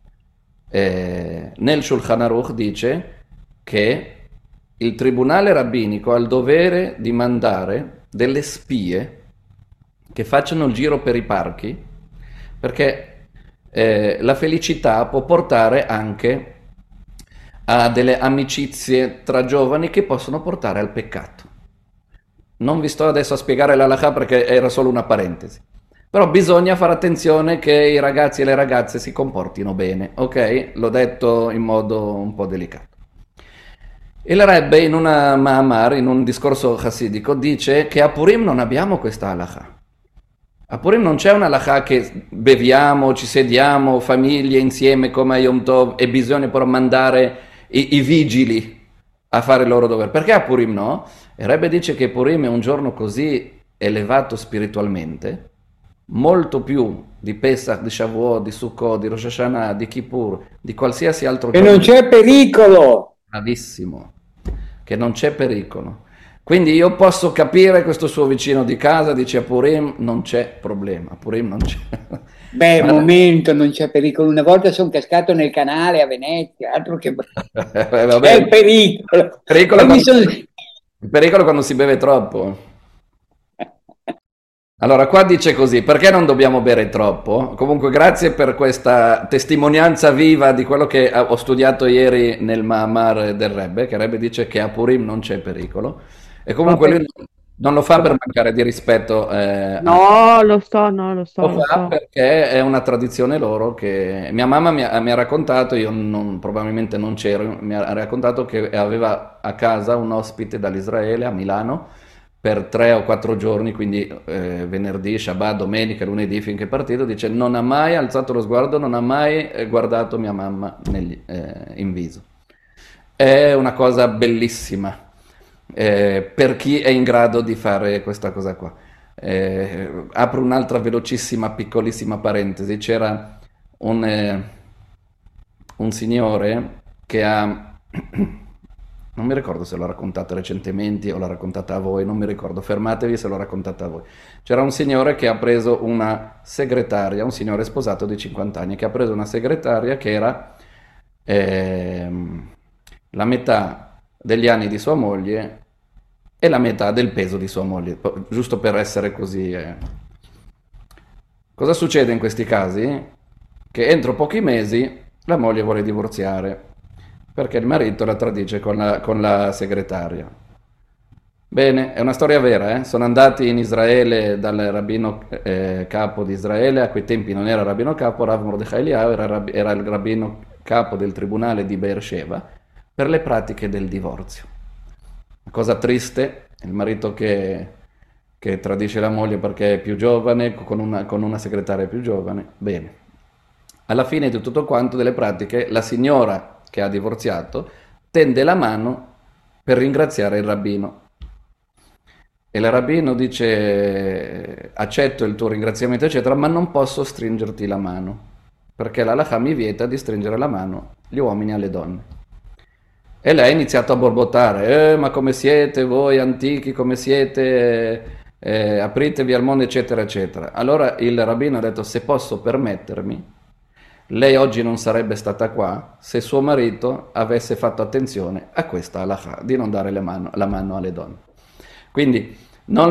S1: nel Shulchan Aruch dice che il tribunale rabbinico ha il dovere di mandare delle spie che facciano il giro per i parchi, perché la felicità può portare anche a delle amicizie tra giovani che possono portare al peccato. Non vi sto adesso a spiegare l'halakha perché era solo una parentesi. Però bisogna fare attenzione che i ragazzi e le ragazze si comportino bene, ok? L'ho detto in modo un po' delicato. Il Rebbe in una Mahamar, in un discorso chassidico, dice che a Purim non abbiamo questa halakha. A Purim non c'è una halakha che beviamo, ci sediamo, famiglie insieme come a Yom Tov e bisogna però mandare i vigili a fare il loro dovere. Perché a Purim no? Il Rebbe dice che Purim è un giorno così elevato spiritualmente, molto più di Pesach, di Shavuot, di Sukkot, di Rosh Hashanah, di Kippur, di qualsiasi altro
S2: E
S1: giorno.
S2: non c'è pericolo.
S1: Bravissimo, che non c'è pericolo. Quindi io posso capire questo suo vicino di casa, dice a Purim non c'è problema, a Purim non c'è.
S2: Beh,
S1: Ma-
S2: momento, non c'è pericolo. Una volta sono cascato nel canale a Venezia, altro che...
S1: Vabbè,
S2: C'è il pericolo.
S1: pericolo
S2: E mi
S1: quando,
S2: sono...
S1: il pericolo quando si beve troppo. Allora, qua dice così, perché non dobbiamo bere troppo? Comunque, grazie per questa testimonianza viva di quello che ho studiato ieri nel Mahamar del Rebbe, che il Rebbe dice che a Purim non c'è pericolo. E comunque lui non lo fa per mancare di rispetto
S3: No, lo so, no, lo so,
S1: lo
S3: lo
S1: fa
S3: so.
S1: perché è una tradizione loro che mia mamma mi ha raccontato, io probabilmente non c'ero, mi ha raccontato che aveva a casa un ospite dall'Israele a Milano per 3 o 4 giorni, quindi venerdì, Shabbat, domenica, lunedì finché è partito, dice non ha mai alzato lo sguardo, non ha mai guardato mia mamma in viso. È una cosa bellissima per chi è in grado di fare questa cosa qua. Apro un'altra velocissima, piccolissima parentesi. C'era un signore che ha... Non mi ricordo se l'ho raccontata recentemente o l'ho raccontata a voi, non mi ricordo, fermatevi se l'ho raccontata a voi. C'era un signore che ha preso una segretaria, un signore sposato di 50 anni, che ha preso una segretaria che era la metà degli anni di sua moglie e la metà del peso di sua moglie, giusto per essere così. Cosa succede in questi casi? Che entro pochi mesi la moglie vuole divorziare perché il marito la tradisce con la segretaria. Bene, è una storia vera, eh? Sono andati in Israele dal rabbino capo di Israele, a quei tempi non era rabbino capo, Rav Mordechai Eliyahu era il rabbino capo del tribunale di Beersheba per le pratiche del divorzio. Una cosa triste, il marito che tradisce la moglie perché è più giovane, con una segretaria più giovane. Bene, alla fine di tutto quanto delle pratiche, la signora che ha divorziato tende la mano per ringraziare il rabbino. E il rabbino dice, accetto il tuo ringraziamento, eccetera, ma non posso stringerti la mano, perché la halakha mi vieta di stringere la mano gli uomini alle donne. E lei ha iniziato a borbottare, ma come siete voi antichi, come siete, apritevi al mondo, eccetera, eccetera. Allora il rabbino ha detto, se posso permettermi, lei oggi non sarebbe stata qua se suo marito avesse fatto attenzione a questa halakha, di non dare la mano alle donne. Quindi non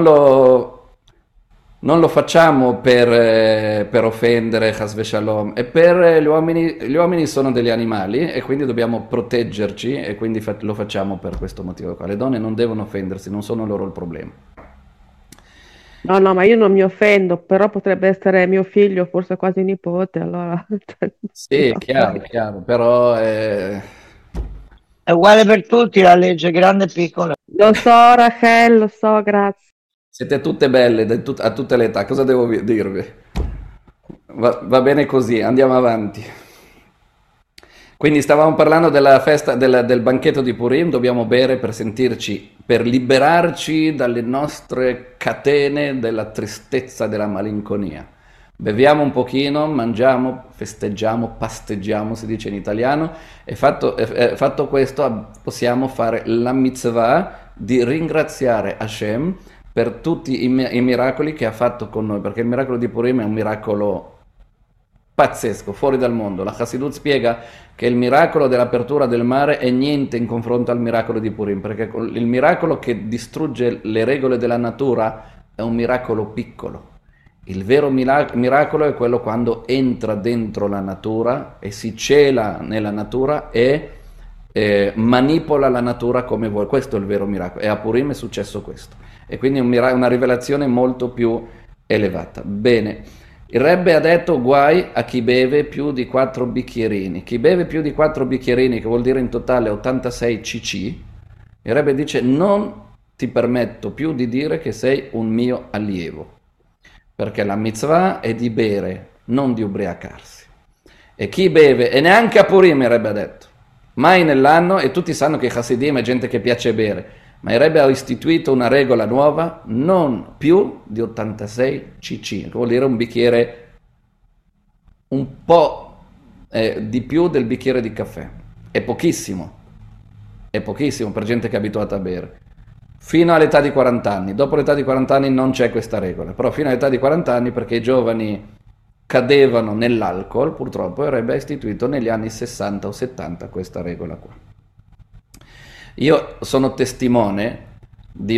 S1: lo facciamo per offendere Chas v'Shalom, e per gli uomini sono degli animali e quindi dobbiamo proteggerci e quindi lo facciamo per questo motivo qua. Le donne non devono offendersi, non sono loro il problema.
S3: No, no, ma io non mi offendo, però potrebbe essere mio figlio, forse quasi nipote, allora...
S1: Sì,
S3: no.
S1: chiaro, però
S5: È uguale per tutti la legge, grande e piccola.
S3: Lo so, Rachel, lo so, grazie.
S1: siete tutte belle a tutte le età, cosa devo dirvi? Va bene così, andiamo avanti. Quindi stavamo parlando della festa, del banchetto di Purim, dobbiamo bere per sentirci, per liberarci dalle nostre catene della tristezza, della malinconia. Beviamo un pochino, mangiamo, festeggiamo, pasteggiamo, si dice in italiano, e fatto questo possiamo fare la mitzvah di ringraziare Hashem per tutti i miracoli che ha fatto con noi, perché il miracolo di Purim è un miracolo pazzesco, fuori dal mondo. La Chassidut spiega che il miracolo dell'apertura del mare è niente in confronto al miracolo di Purim, perché il miracolo che distrugge le regole della natura è un miracolo piccolo. Il vero miracolo è quello quando entra dentro la natura e si cela nella natura e manipola la natura come vuole. Questo è il vero miracolo, e a Purim è successo questo, e quindi una rivelazione molto più elevata. Bene, il Rebbe ha detto guai a chi beve più di 4 bicchierini. Chi beve più di 4 bicchierini, che vuol dire in totale 86 cc, il Rebbe dice non ti permetto più di dire che sei un mio allievo, perché la mitzvah è di bere, non di ubriacarsi. E chi beve, e neanche a Purim il Rebbe ha detto, mai nell'anno, e tutti sanno che i Hasidim è gente che piace bere, ma il Rebbe ha istituito una regola nuova, non più di 86 cc, che vuol dire un bicchiere un po' di più del bicchiere di caffè. È pochissimo per gente che è abituata a bere. Fino all'età di 40 anni, dopo l'età di 40 anni non c'è questa regola, però fino all'età di 40 anni, perché i giovani cadevano nell'alcol, purtroppo il Rebbe ha istituito negli anni 60 o 70 questa regola qua. Io sono testimone di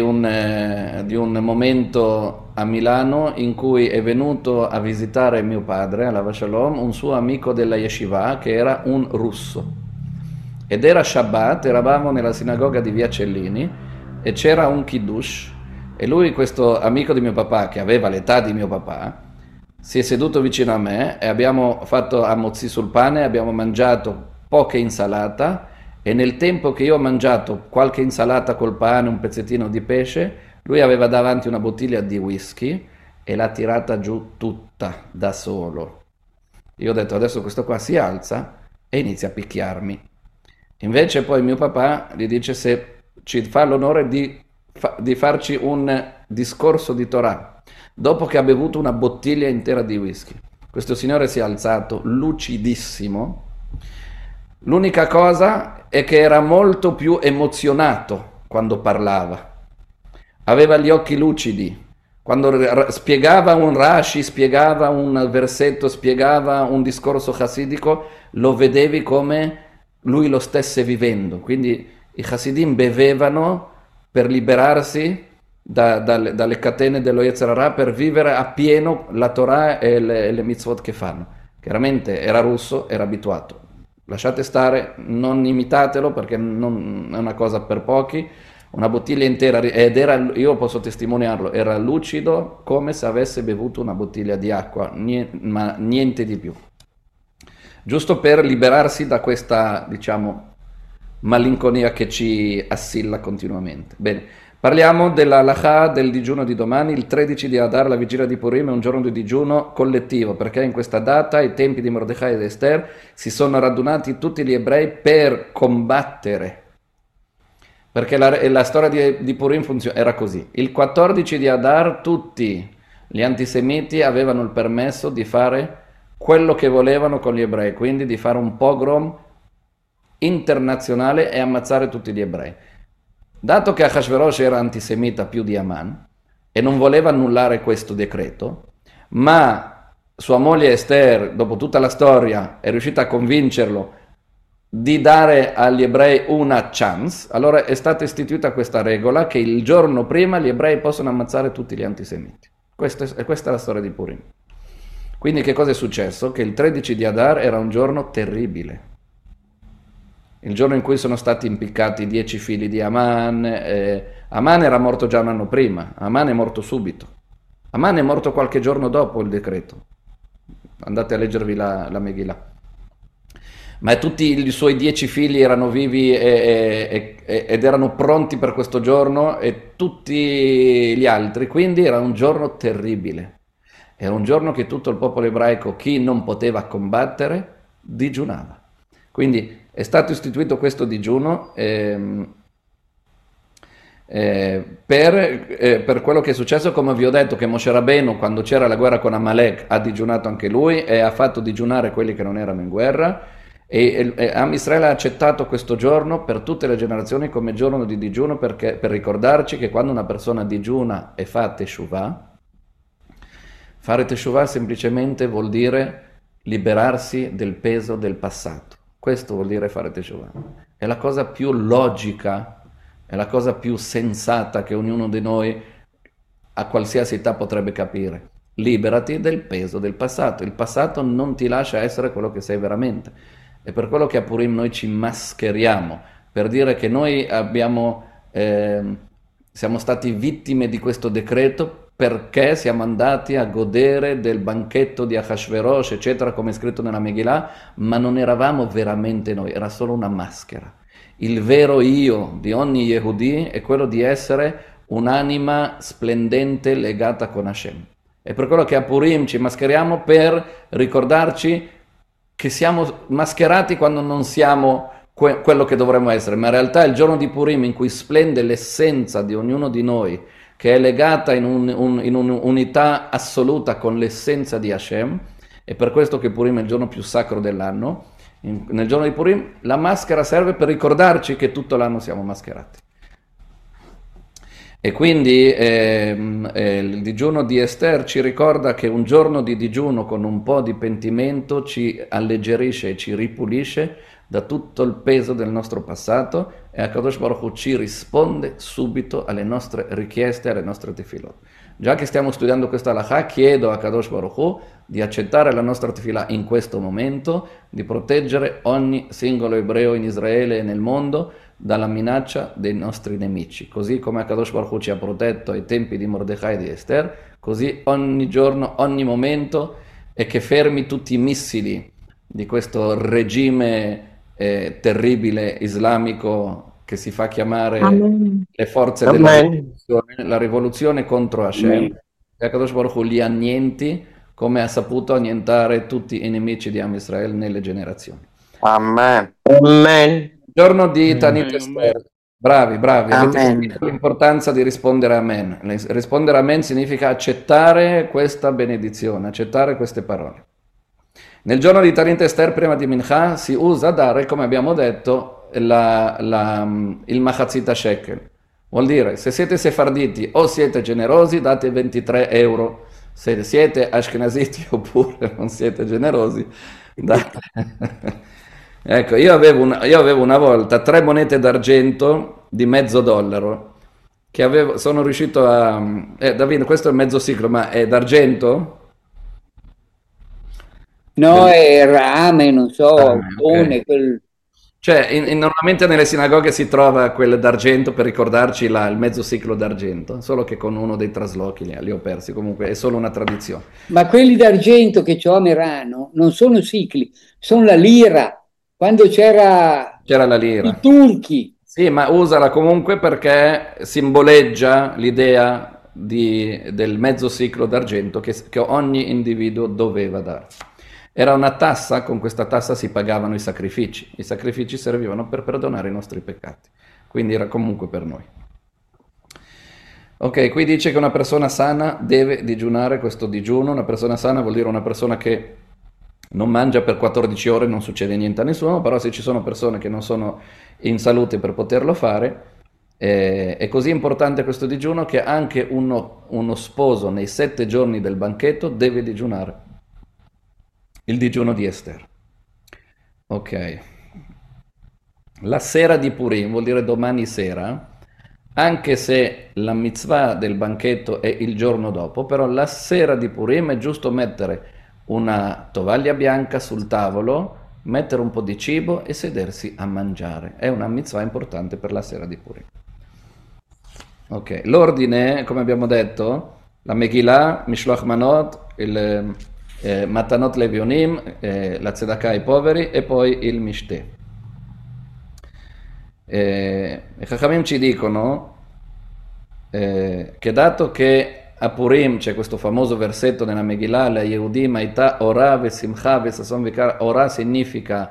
S1: un momento a Milano in cui è venuto a visitare mio padre, alla Shalom, un suo amico della Yeshiva che era un russo. Ed era Shabbat, eravamo nella sinagoga di Via Cellini e c'era un kiddush, e lui, questo amico di mio papà, che aveva l'età di mio papà, si è seduto vicino a me e abbiamo fatto ammozzi sul pane, abbiamo mangiato poche insalata, e nel tempo che io ho mangiato qualche insalata col pane, un pezzettino di pesce, lui aveva davanti una bottiglia di whisky e l'ha tirata giù tutta da solo. Io ho detto adesso questo qua si alza e inizia a picchiarmi. Invece poi mio papà gli dice se ci fa l'onore di farci un discorso di Torah dopo che ha bevuto una bottiglia intera di whisky. Questo signore si è alzato lucidissimo. L'unica cosa è che era molto più emozionato quando parlava, aveva gli occhi lucidi, quando spiegava un Rashi, spiegava un versetto, spiegava un discorso chassidico, lo vedevi come lui lo stesse vivendo. Quindi i Hasidim bevevano per liberarsi dalle catene dello Yetzer Hara, per vivere appieno la Torah e le mitzvot che fanno. Chiaramente era russo, era abituato. Lasciate stare, non imitatelo perché non è una cosa per pochi. Una bottiglia intera, ed era, io posso testimoniarlo, era lucido come se avesse bevuto una bottiglia di acqua, ma niente di più. Giusto per liberarsi da questa, diciamo, malinconia che ci assilla continuamente. Bene, parliamo della halakha del digiuno di domani. Il 13 di Adar, la vigilia di Purim, è un giorno di digiuno collettivo, perché in questa data, ai tempi di Mordechai ed Esther, si sono radunati tutti gli ebrei per combattere. Perché la storia di Purim era così. Il 14 di Adar tutti gli antisemiti avevano il permesso di fare quello che volevano con gli ebrei, quindi di fare un pogrom internazionale e ammazzare tutti gli ebrei. Dato che Ahashverosh era antisemita più di Aman e non voleva annullare questo decreto, ma sua moglie Esther, dopo tutta la storia, è riuscita a convincerlo di dare agli ebrei una chance, allora è stata istituita questa regola che il giorno prima gli ebrei possono ammazzare tutti gli antisemiti. Questa è la storia di Purim. Quindi che cosa è successo? Che il 13 di Adar era un giorno terribile. Il giorno in cui sono stati impiccati 10 figli di Aman. Aman era morto già un anno prima, Aman è morto subito. Aman è morto qualche giorno dopo il decreto. Andate a leggervi la Megillah. Ma tutti i suoi 10 figli erano vivi ed erano pronti per questo giorno, e tutti gli altri, quindi era un giorno terribile. Era un giorno che tutto il popolo ebraico, chi non poteva combattere, digiunava. Quindi è stato istituito questo digiuno per quello che è successo, come vi ho detto, che Moshe Rabbeinu, quando c'era la guerra con Amalek, ha digiunato anche lui e ha fatto digiunare quelli che non erano in guerra, e Am Israele ha accettato questo giorno per tutte le generazioni come giorno di digiuno, per ricordarci che quando una persona digiuna e fa teshuvah, fare teshuvah semplicemente vuol dire liberarsi del peso del passato. Questo vuol dire fare teshuvah. È la cosa più logica, è la cosa più sensata che ognuno di noi a qualsiasi età potrebbe capire. Liberati del peso del passato. Il passato non ti lascia essere quello che sei veramente. È per quello che a Purim noi ci mascheriamo, per dire che noi siamo stati vittime di questo decreto perché siamo andati a godere del banchetto di Ahashverosh, eccetera, come è scritto nella Megillah, ma non eravamo veramente noi, era solo una maschera. Il vero io di ogni Yehudi è quello di essere un'anima splendente legata con Hashem. È per quello che a Purim ci mascheriamo, per ricordarci che siamo mascherati quando non siamo quello che dovremmo essere, ma in realtà è il giorno di Purim in cui splende l'essenza di ognuno di noi, che è legata in un'unità assoluta con l'essenza di Hashem. È per questo che Purim è il giorno più sacro dell'anno. Nel giorno di Purim la maschera serve per ricordarci che tutto l'anno siamo mascherati. E quindi il digiuno di Esther ci ricorda che un giorno di digiuno con un po' di pentimento ci alleggerisce e ci ripulisce da tutto il peso del nostro passato, e Akadosh Baruch Hu ci risponde subito alle nostre richieste, alle nostre tefilot. Già che stiamo studiando questa halakha, chiedo a Kadosh Baruch Hu di accettare la nostra tefillah in questo momento, di proteggere ogni singolo ebreo in Israele e nel mondo dalla minaccia dei nostri nemici. Così come Kadosh Baruch Hu ci ha protetto ai tempi di Mordechai e di Esther, così ogni giorno, ogni momento, e che fermi tutti i missili di questo regime terribile islamico che si fa chiamare le forze della rivoluzione, la rivoluzione contro Hashem, e Akadosh Baruch Hu li annienti come ha saputo annientare tutti i nemici di Am Israel nelle generazioni.
S6: Amen.
S5: Amen.
S1: Giorno di Tanit Esther. Bravi, avete capito l'importanza di rispondere Amen. Rispondere Amen significa accettare questa benedizione, accettare queste parole. Nel giorno di Tanit Esther, prima di Mincha, si usa dare, come abbiamo detto, il Machatzita Shekel. Vuol dire, se siete sefarditi o siete generosi, date 23 euro. Se siete ashkenaziti oppure non siete generosi, date... Ecco, io avevo una volta 3 monete d'argento di $0,50, che sono riuscito a... Davide, questo è mezzo siclo, ma è d'argento?
S2: No, è rame, non so,
S1: okay. Cioè, normalmente nelle sinagoghe si trova quel d'argento per ricordarci il mezzo siclo d'argento, solo che con uno dei traslochi li ho persi, comunque è solo una tradizione.
S2: Ma quelli d'argento che c'ho a Merano non sono sicli, sono la lira, quando c'era
S1: la lira.
S2: I turchi.
S1: Sì, ma usala comunque perché simboleggia l'idea del mezzo siclo d'argento che ogni individuo doveva dare. Era una tassa, con questa tassa si pagavano i sacrifici servivano per perdonare i nostri peccati, quindi era comunque per noi. Ok, qui dice che una persona sana deve digiunare questo digiuno. Una persona sana vuol dire una persona che non mangia per 14 ore, non succede niente a nessuno, però se ci sono persone che non sono in salute per poterlo fare, è così importante questo digiuno che anche uno sposo nei 7 giorni del banchetto deve digiunare. Il digiuno di Esther. Ok. La sera di Purim, vuol dire domani sera, anche se la mitzvah del banchetto è il giorno dopo, però la sera di Purim è giusto mettere una tovaglia bianca sul tavolo, mettere un po' di cibo e sedersi a mangiare. È una mitzvah importante per la sera di Purim. Ok. L'ordine, come abbiamo detto, la Megillah, Mishloach Manot, il... Matanot Levionim, la Tzedakah ai poveri e poi il Mishteh. I Chachamim ci dicono che dato che a Purim c'è questo famoso versetto nella Megillah, la Yehudim Aita Ora Vesimcha Vesason Vikar. Ora significa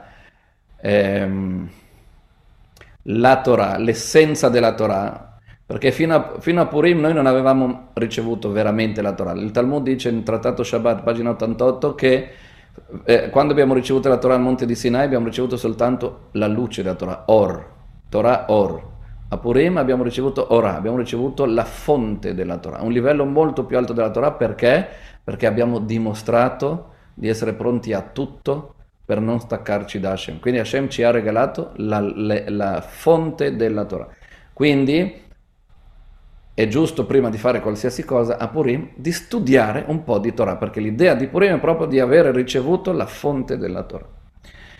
S1: la Torah, l'essenza della Torah. Perché fino a Purim noi non avevamo ricevuto veramente la Torah. Il Talmud dice in Trattato Shabbat, pagina 88, che quando abbiamo ricevuto la Torah al monte di Sinai abbiamo ricevuto soltanto la luce della Torah, Torah Or. A Purim abbiamo ricevuto Orah, abbiamo ricevuto la fonte della Torah, un livello molto più alto della Torah. Perché? Perché abbiamo dimostrato di essere pronti a tutto per non staccarci da Hashem. Quindi Hashem ci ha regalato la fonte della Torah. Quindi è giusto, prima di fare qualsiasi cosa a Purim, di studiare un po' di Torah, perché l'idea di Purim è proprio di avere ricevuto la fonte della Torah.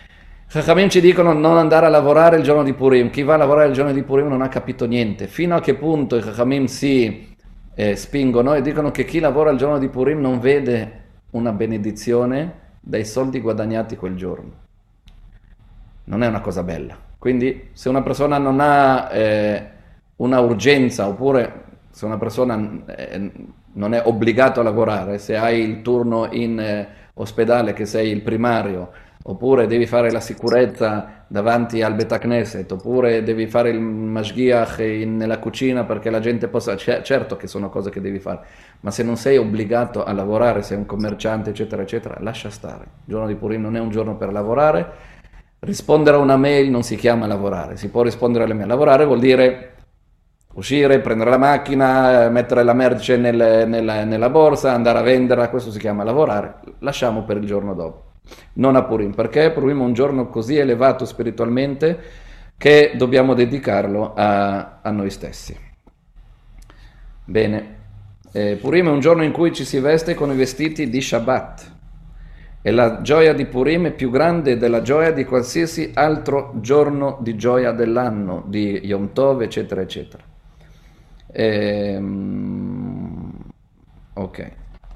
S1: Chachamim ci dicono non andare a lavorare il giorno di Purim. Chi va a lavorare il giorno di Purim non ha capito niente. Fino a che punto i Chachamim si spingono e dicono che chi lavora il giorno di Purim non vede una benedizione dai soldi guadagnati quel giorno. Non è una cosa bella. Quindi se una persona non ha una urgenza, oppure se una persona non è obbligato a lavorare, se hai il turno in ospedale che sei il primario, oppure devi fare la sicurezza davanti al Bet Knesset, oppure devi fare il mashgiach nella cucina perché la gente possa... Certo che sono cose che devi fare, ma se non sei obbligato a lavorare, sei un commerciante, eccetera, eccetera, lascia stare. Il giorno di Purim non è un giorno per lavorare. Rispondere a una mail non si chiama lavorare, si può rispondere alle mail. Lavorare vuol dire uscire, prendere la macchina, mettere la merce nella borsa, andare a venderla, questo si chiama lavorare. Lasciamo per il giorno dopo. Non a Purim, perché Purim è un giorno così elevato spiritualmente che dobbiamo dedicarlo a noi stessi. Bene, Purim è un giorno in cui ci si veste con i vestiti di Shabbat e la gioia di Purim è più grande della gioia di qualsiasi altro giorno di gioia dell'anno, di Yom Tov, eccetera, eccetera. Ok.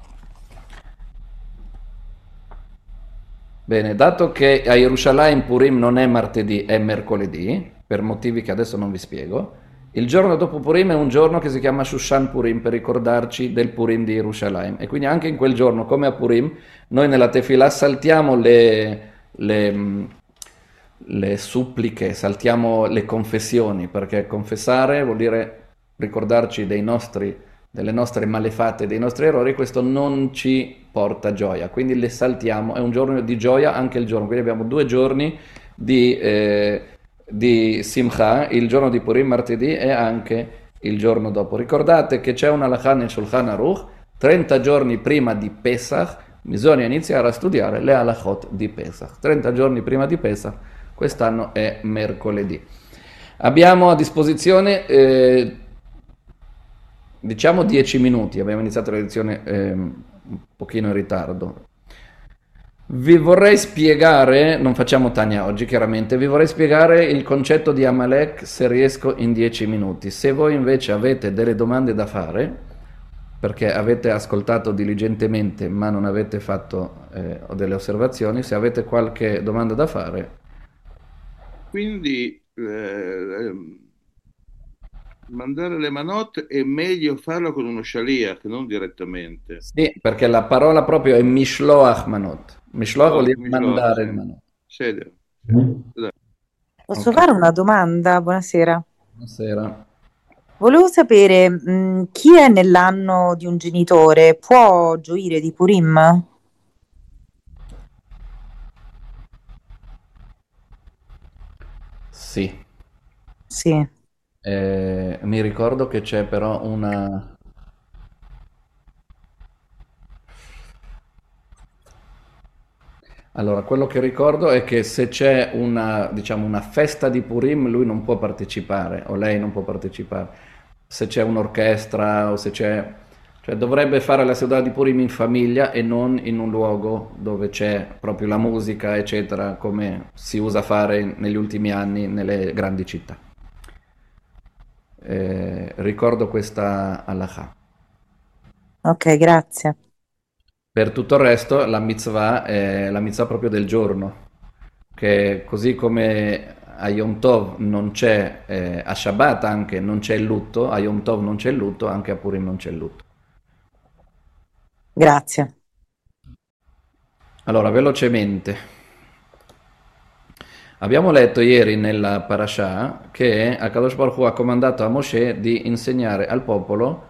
S1: Bene, dato che a Gerusalemme Purim non è martedì, è mercoledì, per motivi che adesso non vi spiego, il giorno dopo Purim è un giorno che si chiama Shushan Purim per ricordarci del Purim di Gerusalemme. E quindi anche in quel giorno, come a Purim, noi nella Tefillah saltiamo le suppliche, saltiamo le confessioni, perché confessare vuol dire ricordarci delle nostre malefatte, dei nostri errori. Questo non ci porta gioia, quindi le saltiamo. È un giorno di gioia anche il giorno, quindi abbiamo 2 giorni di Simcha, il giorno di Purim martedì e anche il giorno dopo. Ricordate che c'è una halakha nel Shulchan Aruch: 30 giorni prima di Pesach bisogna iniziare a studiare le halachot di Pesach. 30 giorni prima di Pesach, quest'anno è mercoledì. Abbiamo a disposizione diciamo 10 minuti, abbiamo iniziato la lezione un pochino in ritardo. Vi vorrei spiegare, non facciamo Tanya oggi chiaramente, vi vorrei spiegare il concetto di Amalek se riesco in 10 minuti. Se voi invece avete delle domande da fare, perché avete ascoltato diligentemente ma non avete fatto delle osservazioni, se avete qualche domanda da fare.
S6: Quindi mandare le manot è meglio farlo con uno shaliach, non direttamente.
S1: Sì, perché la parola proprio è mishloach manot. Mishloach vuol dire
S6: Mishloach,
S1: mandare
S6: sì.
S1: il manot.
S6: Sede.
S7: Posso
S1: Ok.
S7: fare una domanda? Buonasera.
S1: Buonasera.
S7: Volevo sapere, chi è nell'anno di un genitore può gioire di Purim?
S1: Sì.
S7: Sì.
S1: Mi ricordo che c'è però una... Allora, quello che ricordo è che se c'è una, diciamo, una festa di Purim, lui non può partecipare, o lei non può partecipare. Se c'è un'orchestra, o se c'è... Cioè, dovrebbe fare la Seudah di Purim in famiglia e non in un luogo dove c'è proprio la musica, eccetera, come si usa fare negli ultimi anni nelle grandi città. Ricordo questa halakha.
S7: Ok, grazie.
S1: Per tutto il resto la mitzvah è la mitzvah proprio del giorno, che così come a Yom Tov non c'è, a Shabbat anche non c'è il lutto, a Yom Tov non c'è il lutto, anche a Purim non c'è il lutto.
S7: Grazie.
S1: Allora, velocemente. Abbiamo letto ieri nella parasha che Akadosh Baruch Hu ha comandato a Moshe di insegnare al popolo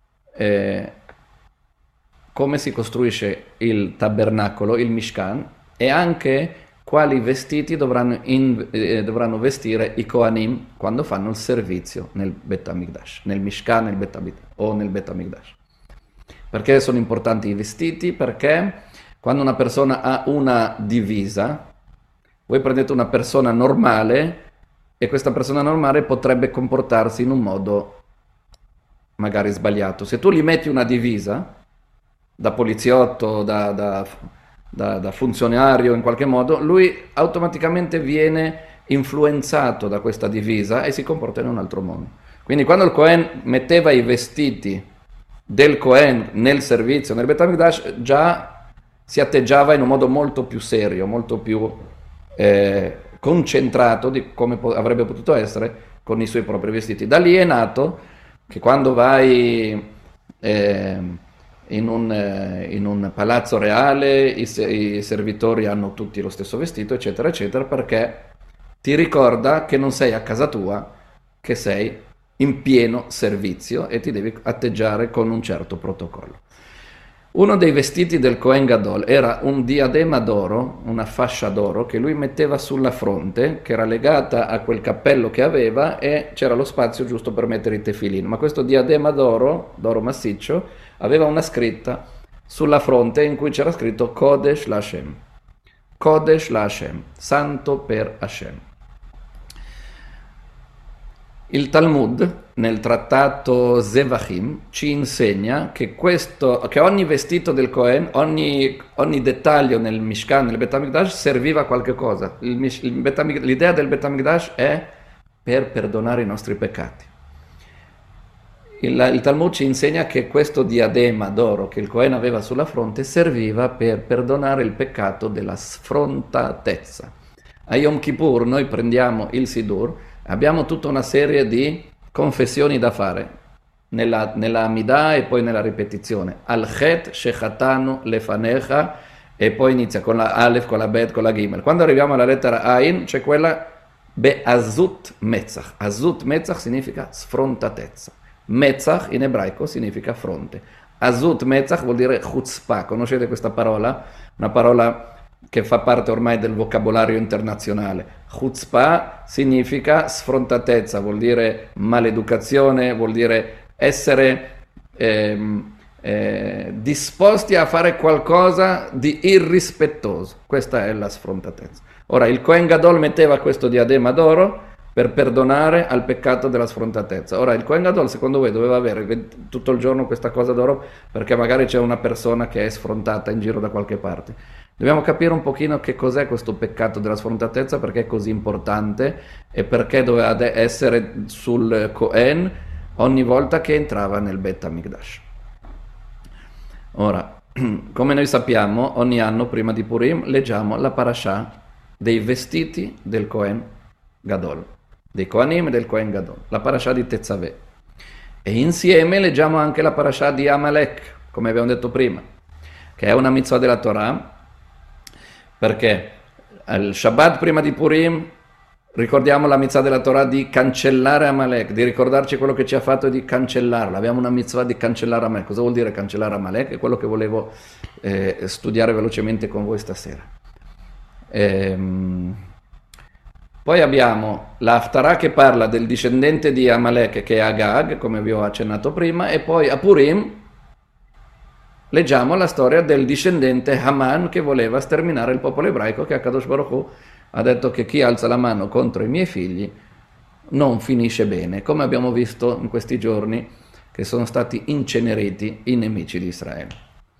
S1: come si costruisce il tabernacolo, il Mishkan, e anche quali vestiti dovranno vestire i Kohanim quando fanno il servizio nel Bet HaMikdash, nel Mishkan, nel Bet HaMikdash, o nel Bet HaMikdash. Perché sono importanti i vestiti? Perché quando una persona ha una divisa, voi prendete una persona normale e questa persona normale potrebbe comportarsi in un modo magari sbagliato. Se tu gli metti una divisa da poliziotto, da da funzionario in qualche modo, lui automaticamente viene influenzato da questa divisa e si comporta in un altro modo. Quindi quando il Cohen metteva i vestiti del Cohen nel servizio, nel Bet HaMikdash, già si atteggiava in un modo molto più serio, molto più concentrato di come avrebbe potuto essere con i suoi propri vestiti. Da lì è nato che quando vai in un palazzo reale i servitori hanno tutti lo stesso vestito, eccetera, eccetera, perché ti ricorda che non sei a casa tua, che sei in pieno servizio e ti devi atteggiare con un certo protocollo. Uno dei vestiti del Cohen Gadol era un diadema d'oro, una fascia d'oro che lui metteva sulla fronte, che era legata a quel cappello che aveva, e c'era lo spazio giusto per mettere i tefilin. Ma questo diadema d'oro massiccio, aveva una scritta sulla fronte in cui c'era scritto Kodesh LaHashem. Kodesh LaHashem, santo per Hashem. Il Talmud, nel trattato Zevachim, ci insegna che ogni vestito del Cohen, ogni dettaglio nel Mishkan, nel Bet HaMikdash, serviva a qualche cosa. L'idea del Bet HaMikdash è per perdonare i nostri peccati. Il Talmud ci insegna che questo diadema d'oro che il Cohen aveva sulla fronte serviva per perdonare il peccato della sfrontatezza. A Yom Kippur noi prendiamo il Sidur, abbiamo tutta una serie di confessioni da fare nella Amidah e poi nella ripetizione. Al-Chet Shechatanu Lefanecha, e poi inizia con la Aleph, con la Bet, con la Gimel. Quando arriviamo alla lettera Ain c'è quella Be'azut Metzach. Azut Metzach significa sfrontatezza. Metzach in ebraico significa fronte. Azut Metzach vuol dire chutzpah. Conoscete questa parola? Una parola che fa parte ormai del vocabolario internazionale. Chutzpah significa sfrontatezza, vuol dire maleducazione, vuol dire essere disposti a fare qualcosa di irrispettoso. Questa è la sfrontatezza. Ora, il Cohen Gadol metteva questo diadema d'oro per perdonare al peccato della sfrontatezza. Ora, il Cohen Gadol, secondo voi, doveva avere tutto il giorno questa cosa d'oro perché magari c'è una persona che è sfrontata in giro da qualche parte. Dobbiamo capire un pochino che cos'è questo peccato della sfrontatezza, perché è così importante e perché doveva essere sul Cohen ogni volta che entrava nel Bet HaMikdash. Ora, come noi sappiamo, ogni anno prima di Purim leggiamo la parashah dei vestiti del Cohen Gadol, dei Kohanim e del Cohen Gadol, la parashah di Tetzaveh. E insieme leggiamo anche la parashah di Amalek, come abbiamo detto prima, che è una mitzvah della Torah, perché al Shabbat prima di Purim ricordiamo la mitzvah della Torah di cancellare Amalek, di ricordarci quello che ci ha fatto e di cancellarla. Abbiamo una mitzvah di cancellare Amalek. Cosa vuol dire cancellare Amalek? È quello che volevo studiare velocemente con voi stasera. Poi abbiamo la Haftarah che parla del discendente di Amalek, che è Agag, come vi ho accennato prima, e poi a Purim leggiamo la storia del discendente Haman che voleva sterminare il popolo ebraico, che Akadosh Baruch Hu ha detto che chi alza la mano contro i miei figli non finisce bene, come abbiamo visto in questi giorni che sono stati inceneriti i nemici di Israele.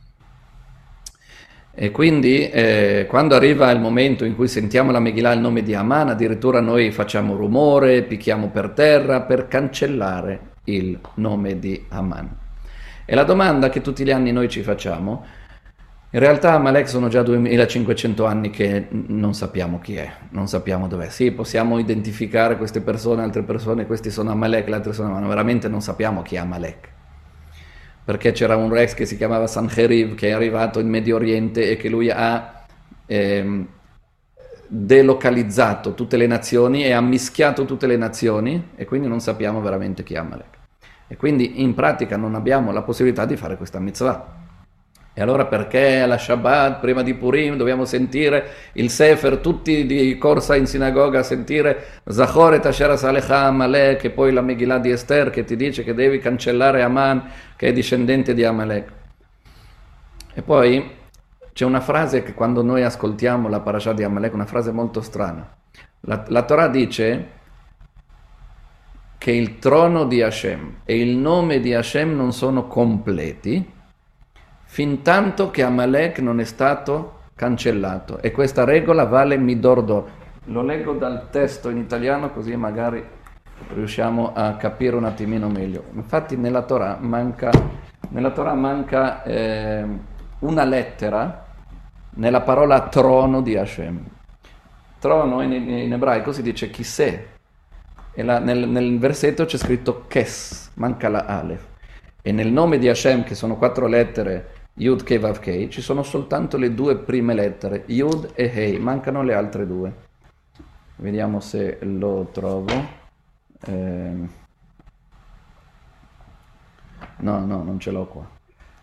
S1: E quindi quando arriva il momento in cui sentiamo la Megillah, il nome di Haman, addirittura noi facciamo rumore, picchiamo per terra per cancellare il nome di Haman. E la domanda che tutti gli anni noi ci facciamo, in realtà Amalek sono già 2500 anni che non sappiamo chi è, non sappiamo dov'è. Sì, possiamo identificare queste persone, altre persone, questi sono Amalek, le altre sono Amalek, ma veramente non sappiamo chi è Amalek. Perché c'era un re che si chiamava Sancheriv, che è arrivato in Medio Oriente e che lui ha delocalizzato tutte le nazioni e ha mischiato tutte le nazioni, e quindi non sappiamo veramente chi è Amalek. E quindi in pratica non abbiamo la possibilità di fare questa mitzvah. E allora perché alla Shabbat, prima di Purim, dobbiamo sentire il Sefer, tutti di corsa in sinagoga a sentire Zachor et Asher Asalecha Amalek, e poi la Megillah di Esther che ti dice che devi cancellare Haman, che è discendente di Amalek. E poi c'è una frase che quando noi ascoltiamo la parashah di Amalek, una frase molto strana. La Torah dice che il trono di Hashem e il nome di Hashem non sono completi fin tanto che Amalek non è stato cancellato. E questa regola vale midordor. Lo leggo dal testo in italiano così magari riusciamo a capire un attimino meglio. Infatti nella Torah manca una lettera nella parola trono di Hashem. Trono in ebraico si dice kiseh, e nel versetto c'è scritto kes, manca la alef. E nel nome di Hashem, che sono 4 lettere, Yud, Kei, Vav, Kei, ci sono soltanto le 2 prime lettere, Yud e Hei, mancano le altre 2. Vediamo se lo trovo. No, non ce l'ho qua.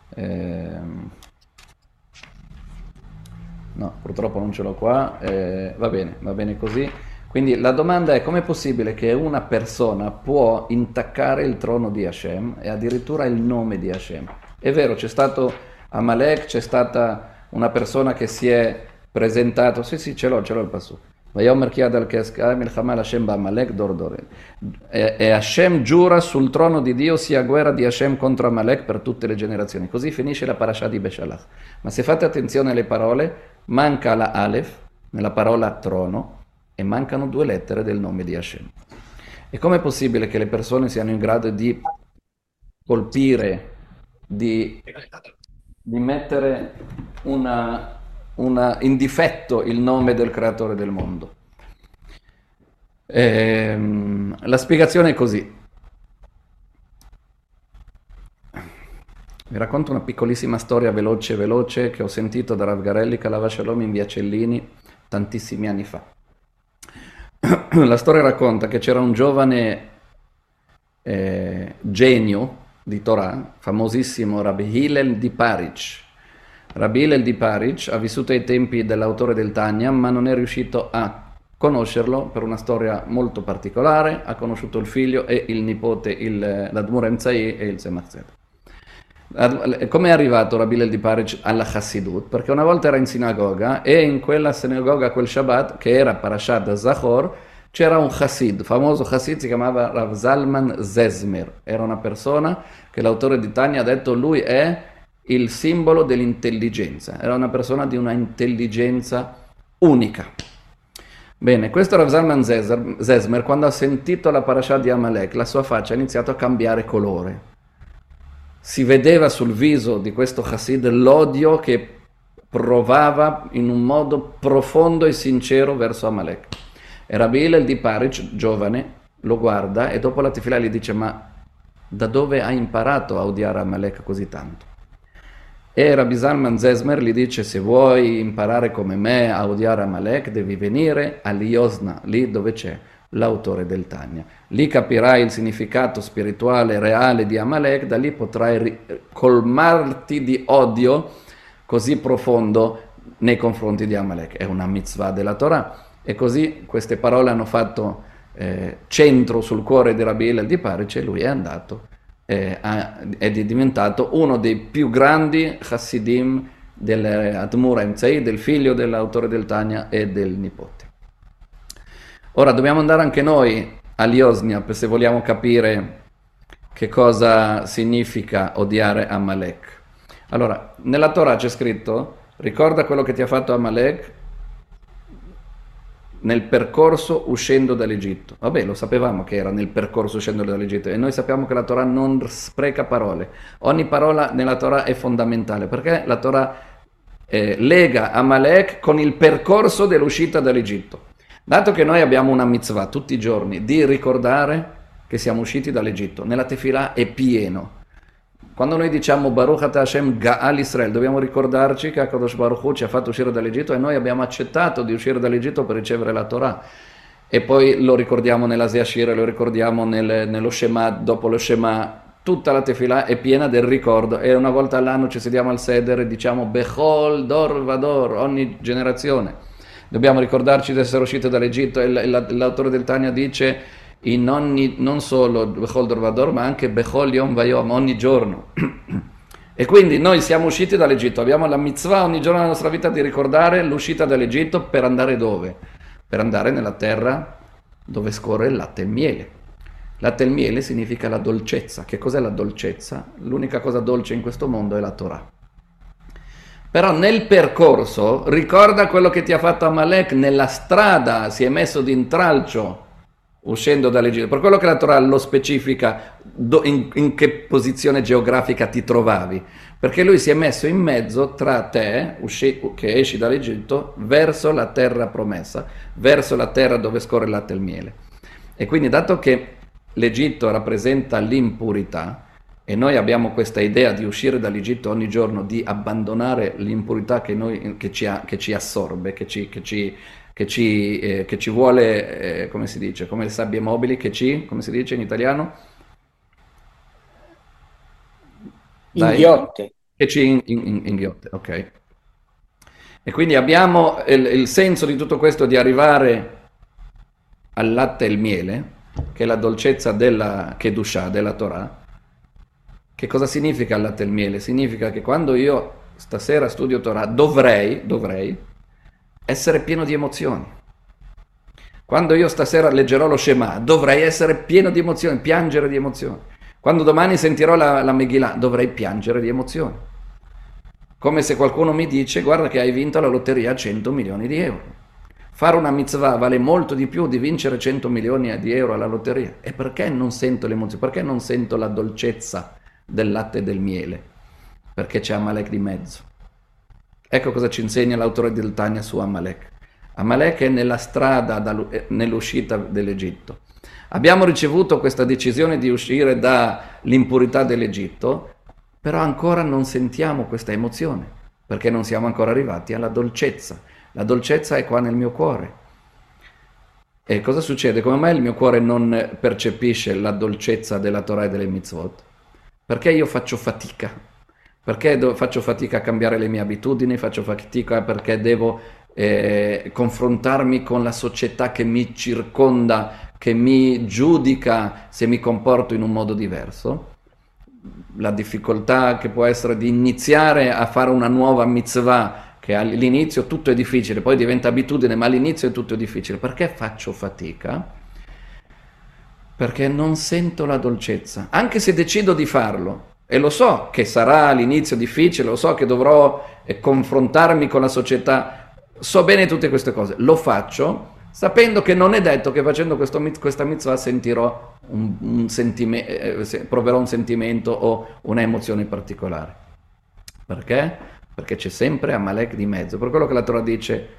S1: No, purtroppo non ce l'ho qua. Va bene così. Quindi la domanda è: com'è possibile che una persona può intaccare il trono di Hashem e addirittura il nome di Hashem? È vero, c'è stato Amalek, c'è stata una persona che si è presentato. Sì, ce l'ho il passaggio. Vayomer ki adal keskai milchama Hashem ba'Amalek dor dor. E Hashem giura sul trono di Dio sia guerra di Hashem contro Amalek per tutte le generazioni. Così finisce la parasha di Beshalach. Ma se fate attenzione alle parole, manca la Aleph nella parola trono e mancano 2 lettere del nome di Hashem. E com'è possibile che le persone siano in grado di colpire, di mettere in difetto il nome del creatore del mondo? La spiegazione è così. Vi racconto una piccolissima storia veloce che ho sentito da Rav Garelli Calav Shalom in via Cellini tantissimi anni fa. La storia racconta che c'era un giovane genio di Torah, famosissimo Rabbi Hillel di Paritch. Rabbi Hillel di Paritch ha vissuto ai tempi dell'autore del Tanya, ma non è riuscito a conoscerlo per una storia molto particolare. Ha conosciuto il figlio e il nipote, l'Admur Emzai e il Tzemach Tzedek. Come è arrivato Rabbi Hillel di Paritch alla Chassidut? Perché una volta era in sinagoga e in quella sinagoga, quel Shabbat, che era Parashat Zachor, c'era un Chassid, famoso Chassid, si chiamava Rav Zalman Zezmer. Era una persona che l'autore di Tanya ha detto lui è il simbolo dell'intelligenza. Era una persona di una intelligenza unica. Bene, questo Rav Zalman Zezmer, quando ha sentito la Parashat di Amalek, la sua faccia ha iniziato a cambiare colore. Si vedeva sul viso di questo Chassid l'odio che provava in un modo profondo e sincero verso Amalek. E Rabbi Hillel di Paritch, giovane, lo guarda e dopo la tefillah gli dice: ma da dove hai imparato a odiare Amalek così tanto? E Rabbi Zalman Zezmer gli dice: se vuoi imparare come me a odiare Amalek, devi venire all'Iosna, lì dove c'è l'autore del Tanya. Lì capirai il significato spirituale reale di Amalek, da lì potrai colmarti di odio così profondo nei confronti di Amalek. È una mitzvah della Torah. E così queste parole hanno fatto centro sul cuore di Rabbi Hillel di Paritch e lui è andato è diventato uno dei più grandi Chassidim dell'Admur Emzai, del figlio dell'autore del Tanya e del nipote. Ora dobbiamo andare anche noi all'Iosnia se vogliamo capire che cosa significa odiare Amalek. Allora, nella Torah c'è scritto: ricorda quello che ti ha fatto Amalek nel percorso uscendo dall'Egitto. Vabbè, lo sapevamo che era nel percorso uscendo dall'Egitto, e noi sappiamo che la Torah non spreca parole. Ogni parola nella Torah è fondamentale, perché la Torah lega Amalek con il percorso dell'uscita dall'Egitto. Dato che noi abbiamo una mitzvah tutti i giorni di ricordare che siamo usciti dall'Egitto, nella tefillah è pieno. Quando noi diciamo Baruch Ata Hashem Ga'al Israel, dobbiamo ricordarci che HaKadosh Baruch Hu ci ha fatto uscire dall'Egitto e noi abbiamo accettato di uscire dall'Egitto per ricevere la Torah. E poi lo ricordiamo nell'Asia Shira, lo ricordiamo nello Shema, dopo lo Shema. Tutta la tefillah è piena del ricordo, e una volta all'anno ci sediamo al Seder e diciamo Bechol Dor Vador, ogni generazione. Dobbiamo ricordarci di essere usciti dall'Egitto, e l'autore del Tanya dice non solo Bechol Dor Vador, ma anche Bechol Yom Vayom, ogni giorno. E quindi noi siamo usciti dall'Egitto, abbiamo la mitzvah ogni giorno della nostra vita di ricordare l'uscita dall'Egitto, per andare dove? Per andare nella terra dove scorre il latte e il miele. Latte e il miele significa la dolcezza. Che cos'è la dolcezza? L'unica cosa dolce in questo mondo è la Torah. Però nel percorso ricorda quello che ti ha fatto Amalek nella strada, si è messo d'intralcio uscendo dall'Egitto. Per quello che la Torah lo specifica in che posizione geografica ti trovavi, perché lui si è messo in mezzo tra te, che esci dall'Egitto, verso la terra promessa, verso la terra dove scorre il latte e il miele. E quindi, dato che l'Egitto rappresenta l'impurità, e noi abbiamo questa idea di uscire dall'Egitto ogni giorno, di abbandonare l'impurità che ci assorbe, che ci vuole, come si dice, come le sabbie mobili, come si dice in italiano?
S2: Inghiotte.
S1: Che ci inghiotte, ok. E quindi abbiamo il senso di tutto questo di arrivare al latte e il miele, che è la dolcezza della Kedushah, della Torah. Che cosa significa il latte e il miele? Significa che quando io stasera studio Torah dovrei essere pieno di emozioni. Quando io stasera leggerò lo Shema, dovrei essere pieno di emozioni, piangere di emozioni. Quando domani sentirò la Megillah, dovrei piangere di emozioni. Come se qualcuno mi dice: guarda che hai vinto la lotteria a 100 milioni di euro. Fare una mitzvah vale molto di più di vincere 100 milioni di euro alla lotteria. E perché non sento l'emozione? Perché non sento la dolcezza del latte e del miele? Perché c'è Amalek di mezzo. Ecco cosa ci insegna l'autore del Tanya su Amalek. Amalek è nella strada, nell'uscita dell'Egitto. Abbiamo ricevuto questa decisione di uscire dall'impurità dell'Egitto, però ancora non sentiamo questa emozione, perché non siamo ancora arrivati alla dolcezza. La dolcezza è qua nel mio cuore. E cosa succede? Come mai il mio cuore non percepisce la dolcezza della Torah e delle mitzvot? Perché io faccio fatica. Perché faccio fatica a cambiare le mie abitudini, faccio fatica perché devo confrontarmi con la società che mi circonda, che mi giudica se mi comporto in un modo diverso. La difficoltà che può essere di iniziare a fare una nuova mitzvah, che all'inizio tutto è difficile, poi diventa abitudine, ma all'inizio è tutto difficile. Perché faccio fatica? Perché non sento la dolcezza, anche se decido di farlo. E lo so che sarà all'inizio difficile, lo so che dovrò confrontarmi con la società, so bene tutte queste cose, lo faccio sapendo che non è detto che facendo questa mitzvah sentirò proverò un sentimento o una emozione particolare. Perché? Perché c'è sempre Amalek di mezzo. Per quello che la Torah dice: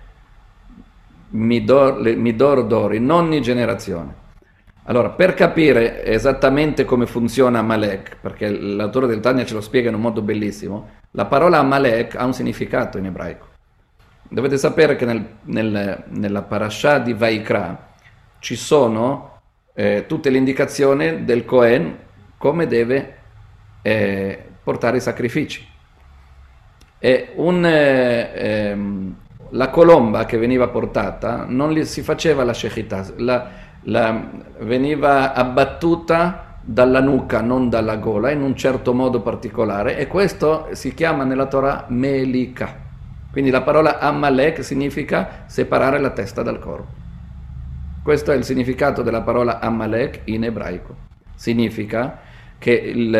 S1: Midor Dor, in ogni generazione. Allora, per capire esattamente come funziona Amalek, perché l'autore del Tanya ce lo spiega in un modo bellissimo, la parola Amalek ha un significato in ebraico. Dovete sapere che nella parasha di Vaikra ci sono tutte le indicazioni del Cohen come deve portare i sacrifici. E la colomba che veniva portata non si faceva la shechita, veniva abbattuta dalla nuca, non dalla gola, in un certo modo particolare, e questo si chiama nella Torah melika. Quindi la parola Amalek significa separare la testa dal corpo. Questo è il significato della parola Amalek in ebraico. Significa che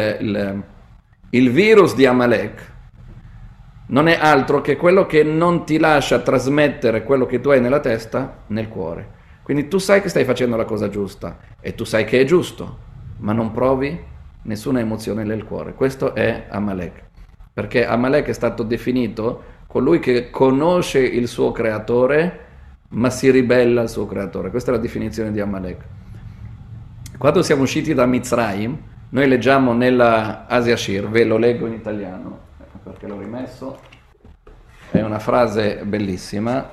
S1: il virus di Amalek non è altro che quello che non ti lascia trasmettere quello che tu hai nella testa nel cuore. Quindi tu sai che stai facendo la cosa giusta e tu sai che è giusto, ma non provi nessuna emozione nel cuore. Questo è Amalek, perché Amalek è stato definito colui che conosce il suo creatore ma si ribella al suo creatore. Questa è la definizione di Amalek. Quando siamo usciti da Mitzrayim, noi leggiamo nella Asia Shir, ve lo leggo in italiano perché l'ho rimesso, è una frase bellissima.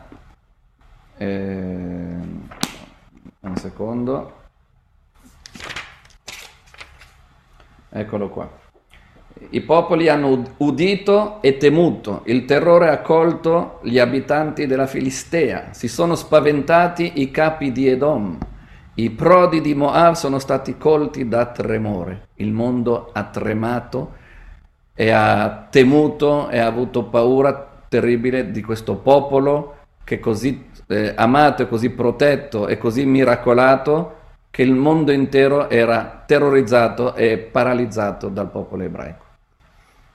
S1: Un secondo, eccolo qua. I popoli hanno udito e temuto, il terrore ha colto gli abitanti della Filistea, si sono spaventati i capi di Edom, i prodi di Moab sono stati colti da tremore, il mondo ha tremato e ha temuto e ha avuto paura terribile di questo popolo che è così amato e così protetto e così miracolato che il mondo intero era terrorizzato e paralizzato dal popolo ebraico.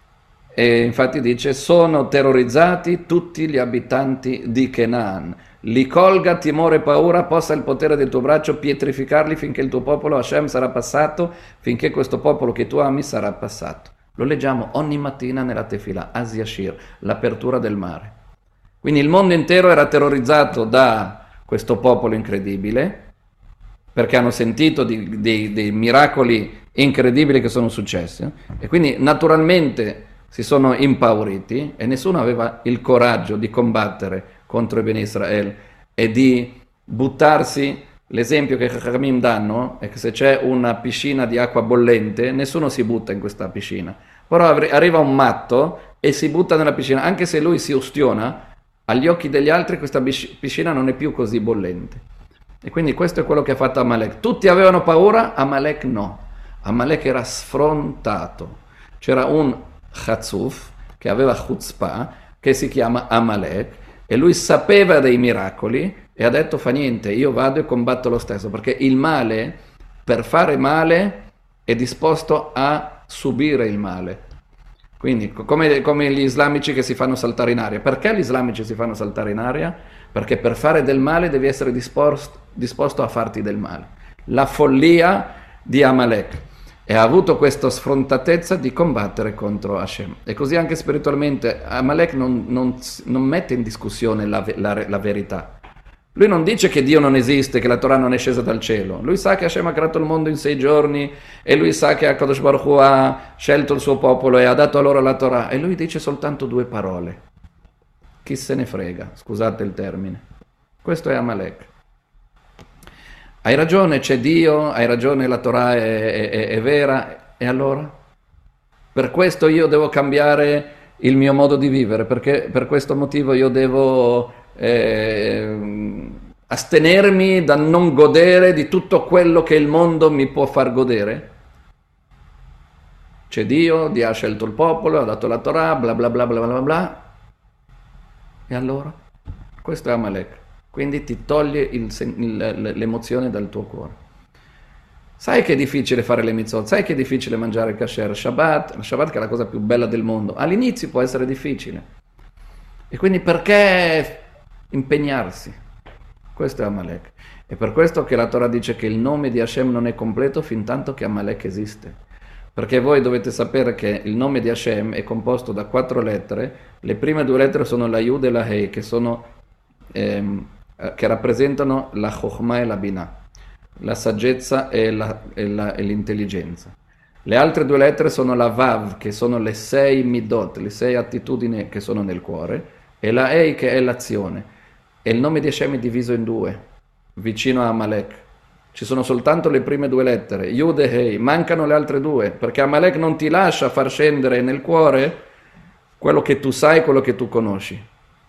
S1: E infatti dice: sono terrorizzati tutti gli abitanti di Canaan. Li colga timore e paura, possa il potere del tuo braccio pietrificarli finché il tuo popolo Hashem sarà passato, finché questo popolo che tu ami sarà passato. Lo leggiamo ogni mattina nella Tefillah, As-Yashir, l'apertura del mare. Quindi il mondo intero era terrorizzato da questo popolo incredibile, perché hanno sentito dei miracoli incredibili che sono successi, e quindi naturalmente si sono impauriti e nessuno aveva il coraggio di combattere contro i Beni Israel e di buttarsi. L'esempio che Chachamim danno è che se c'è una piscina di acqua bollente, nessuno si butta in questa piscina, però arriva un matto e si butta nella piscina, anche se lui si ustiona, agli occhi degli altri questa piscina non è più così bollente. E quindi questo è quello che ha fatto Amalek. Tutti avevano paura, Amalek no. Amalek era sfrontato. C'era un Chatzuf che aveva chutzpah, che si chiama Amalek, e lui sapeva dei miracoli e ha detto: fa niente, io vado e combatto lo stesso, perché il male, per fare male, è disposto a subire il male. Quindi come gli islamici che si fanno saltare in aria. Perché gli islamici si fanno saltare in aria? Perché per fare del male devi essere disposto a farti del male. La follia di Amalek. E ha avuto questa sfrontatezza di combattere contro Hashem. E così anche spiritualmente Amalek non mette in discussione la verità. Lui non dice che Dio non esiste, che la Torah non è scesa dal cielo. Lui sa che Hashem ha creato il mondo in 6 giorni e lui sa che HaKadosh Baruch Hu ha scelto il suo popolo e ha dato a loro la Torah. E lui dice soltanto 2 parole. Chi se ne frega, scusate il termine. Questo è Amalek. Hai ragione, c'è Dio, hai ragione, la Torah è vera, e allora? Per questo io devo cambiare il mio modo di vivere, perché per questo motivo io devo astenermi da non godere di tutto quello che il mondo mi può far godere? C'è Dio, Dio ha scelto il popolo, ha dato la Torah, bla bla bla bla bla bla. E allora? Questo è Amalek. Quindi ti toglie l'emozione dal tuo cuore. Sai che è difficile fare le mitzvot, sai che è difficile mangiare il kasher, Shabbat che è la cosa più bella del mondo. All'inizio può essere difficile. E quindi perché impegnarsi? Questo è Amalek. È per questo che la Torah dice che il nome di Hashem non è completo fin tanto che Amalek esiste. Perché voi dovete sapere che il nome di Hashem è composto da 4 lettere. Le prime 2 lettere sono la Yud e la Hei, che rappresentano la Chokhmah e la Binah, la saggezza e l'intelligenza. Le altre 2 lettere sono la Vav, che sono le 6 midot, le 6 attitudini che sono nel cuore, e la Ei, che è l'azione. E il nome di Hashem è diviso in 2, vicino a Amalek. Ci sono soltanto le prime 2 lettere, Yud e Hei, mancano le altre 2, perché Amalek non ti lascia far scendere nel cuore quello che tu sai, quello che tu conosci.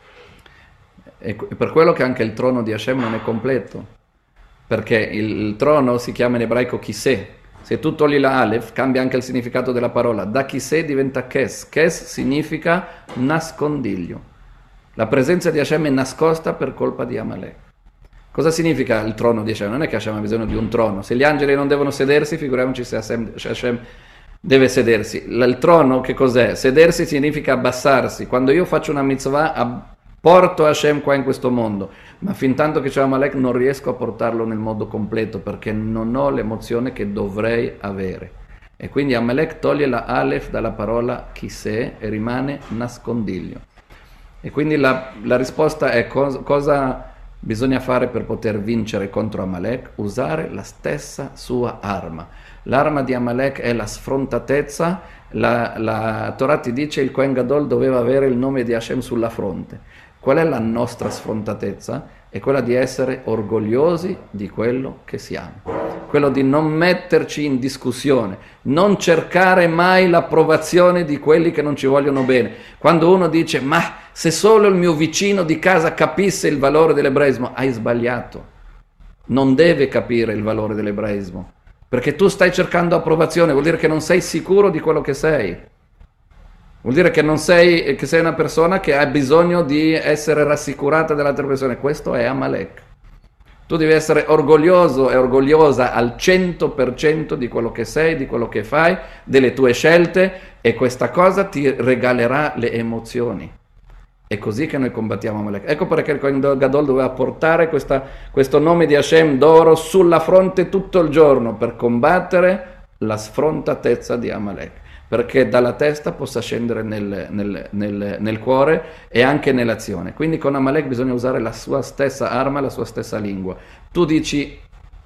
S1: E per quello che anche il trono di Hashem non è completo, perché il trono si chiama in ebraico Kiseh. Se tu togli la Aleph, cambia anche il significato della parola. Da Kiseh diventa Kes. Kes significa nascondiglio. La presenza di Hashem è nascosta per colpa di Amalek. Cosa significa il trono di Hashem? Non è che Hashem ha bisogno di un trono. Se gli angeli non devono sedersi, figuriamoci se Hashem deve sedersi. Il trono che cos'è? Sedersi significa abbassarsi. Quando io faccio una mitzvah, porto Hashem qua in questo mondo, ma fin tanto che c'è Amalek non riesco a portarlo nel modo completo, perché non ho l'emozione che dovrei avere. E quindi Amalek toglie la Aleph dalla parola Kiseh e rimane nascondiglio. E quindi la risposta è cosa bisogna fare per poter vincere contro Amalek? Usare la stessa sua arma. L'arma di Amalek è la sfrontatezza. La Torah ti dice il Kohen Gadol doveva avere il nome di Hashem sulla fronte. Qual è la nostra sfrontatezza? È quella di essere orgogliosi di quello che siamo. Quello di non metterci in discussione, non cercare mai l'approvazione di quelli che non ci vogliono bene. Quando uno dice, ma se solo il mio vicino di casa capisse il valore dell'ebraismo, hai sbagliato. Non deve capire il valore dell'ebraismo, perché tu stai cercando approvazione, vuol dire che non sei sicuro di quello che sei. Vuol dire che che sei una persona che ha bisogno di essere rassicurata dall'altra persona. Questo è Amalek. Tu devi essere orgoglioso e orgogliosa al 100% di quello che sei, di quello che fai, delle tue scelte, e questa cosa ti regalerà le emozioni. È così che noi combattiamo Amalek. Ecco perché il Kohen Gadol doveva portare questo nome di Hashem d'oro sulla fronte tutto il giorno per combattere la sfrontatezza di Amalek, perché dalla testa possa scendere nel cuore e anche nell'azione. Quindi con Amalek bisogna usare la sua stessa arma, la sua stessa lingua. Tu dici,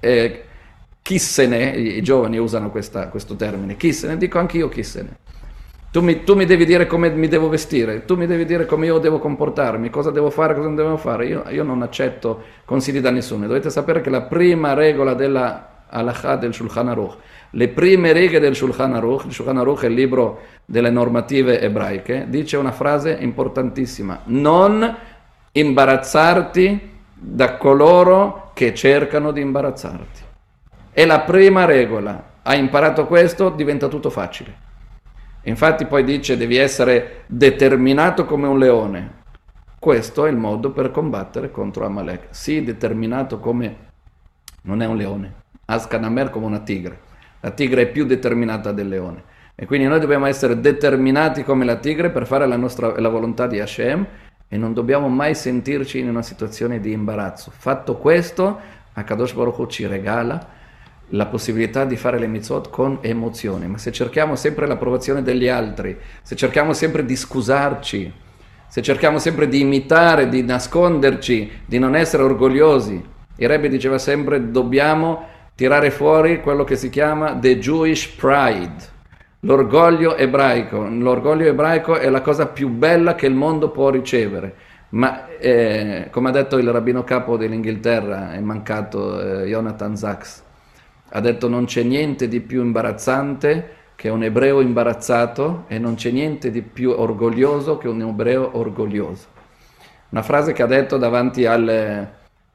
S1: chi se ne, i giovani usano questo termine, chi se ne, dico anch'io chi se ne. Tu mi devi dire come mi devo vestire, tu mi devi dire come io devo comportarmi, cosa devo fare, cosa non devo fare. Io non accetto consigli da nessuno. Dovete sapere che la prima regola della halakha del Shulchan Aruch, le prime righe del Shulchan Aruch, il Shulchan Aruch è il libro delle normative ebraiche, dice una frase importantissima: non imbarazzarti da coloro che cercano di imbarazzarti. È la prima regola. Hai imparato questo, diventa tutto facile. Infatti poi dice devi essere determinato come un leone. Questo è il modo per combattere contro Amalek. Sii determinato come, non è un leone, Askanamer come una tigre. La tigre è più determinata del leone. E quindi noi dobbiamo essere determinati come la tigre per fare la volontà di Hashem e non dobbiamo mai sentirci in una situazione di imbarazzo. Fatto questo, Akadosh Baruch Hu ci regala la possibilità di fare le mitzvot con emozione. Ma se cerchiamo sempre l'approvazione degli altri, se cerchiamo sempre di scusarci, se cerchiamo sempre di imitare, di nasconderci, di non essere orgogliosi, il Rebbe diceva sempre dobbiamo tirare fuori quello che si chiama the Jewish pride, l'orgoglio ebraico. L'orgoglio ebraico è la cosa più bella che il mondo può ricevere. Ma come ha detto il rabbino capo dell'Inghilterra, è mancato Jonathan Sachs, ha detto non c'è niente di più imbarazzante che un ebreo imbarazzato e non c'è niente di più orgoglioso che un ebreo orgoglioso. Una frase che ha detto davanti alla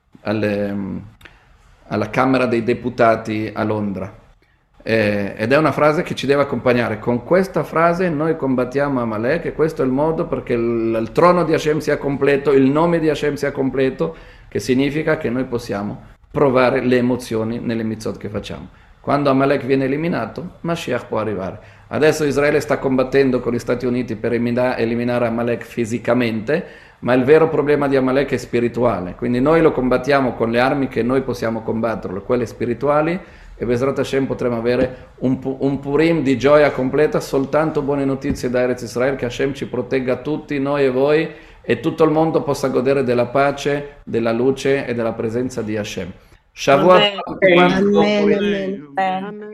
S1: Camera dei Deputati a Londra. Ed è una frase che ci deve accompagnare. Con questa frase noi combattiamo Amalek e questo è il modo perché il trono di Hashem sia completo, il nome di Hashem sia completo, che significa che noi possiamo provare le emozioni nelle mitzvot che facciamo. Quando Amalek viene eliminato, Mashiach può arrivare. Adesso Israele sta combattendo con gli Stati Uniti per eliminare Amalek fisicamente, ma il vero problema di Amalek è spirituale. Quindi noi lo combattiamo con le armi che noi possiamo combatterlo, quelle spirituali, e Bezrat Hashem potremo avere un Purim di gioia completa, soltanto buone notizie da Eretz Israele, che Hashem ci protegga tutti, noi e voi, e tutto il mondo possa godere della pace, della luce e della presenza di Hashem. Shavuot a tutti quanti.
S5: Amen.
S3: Amen.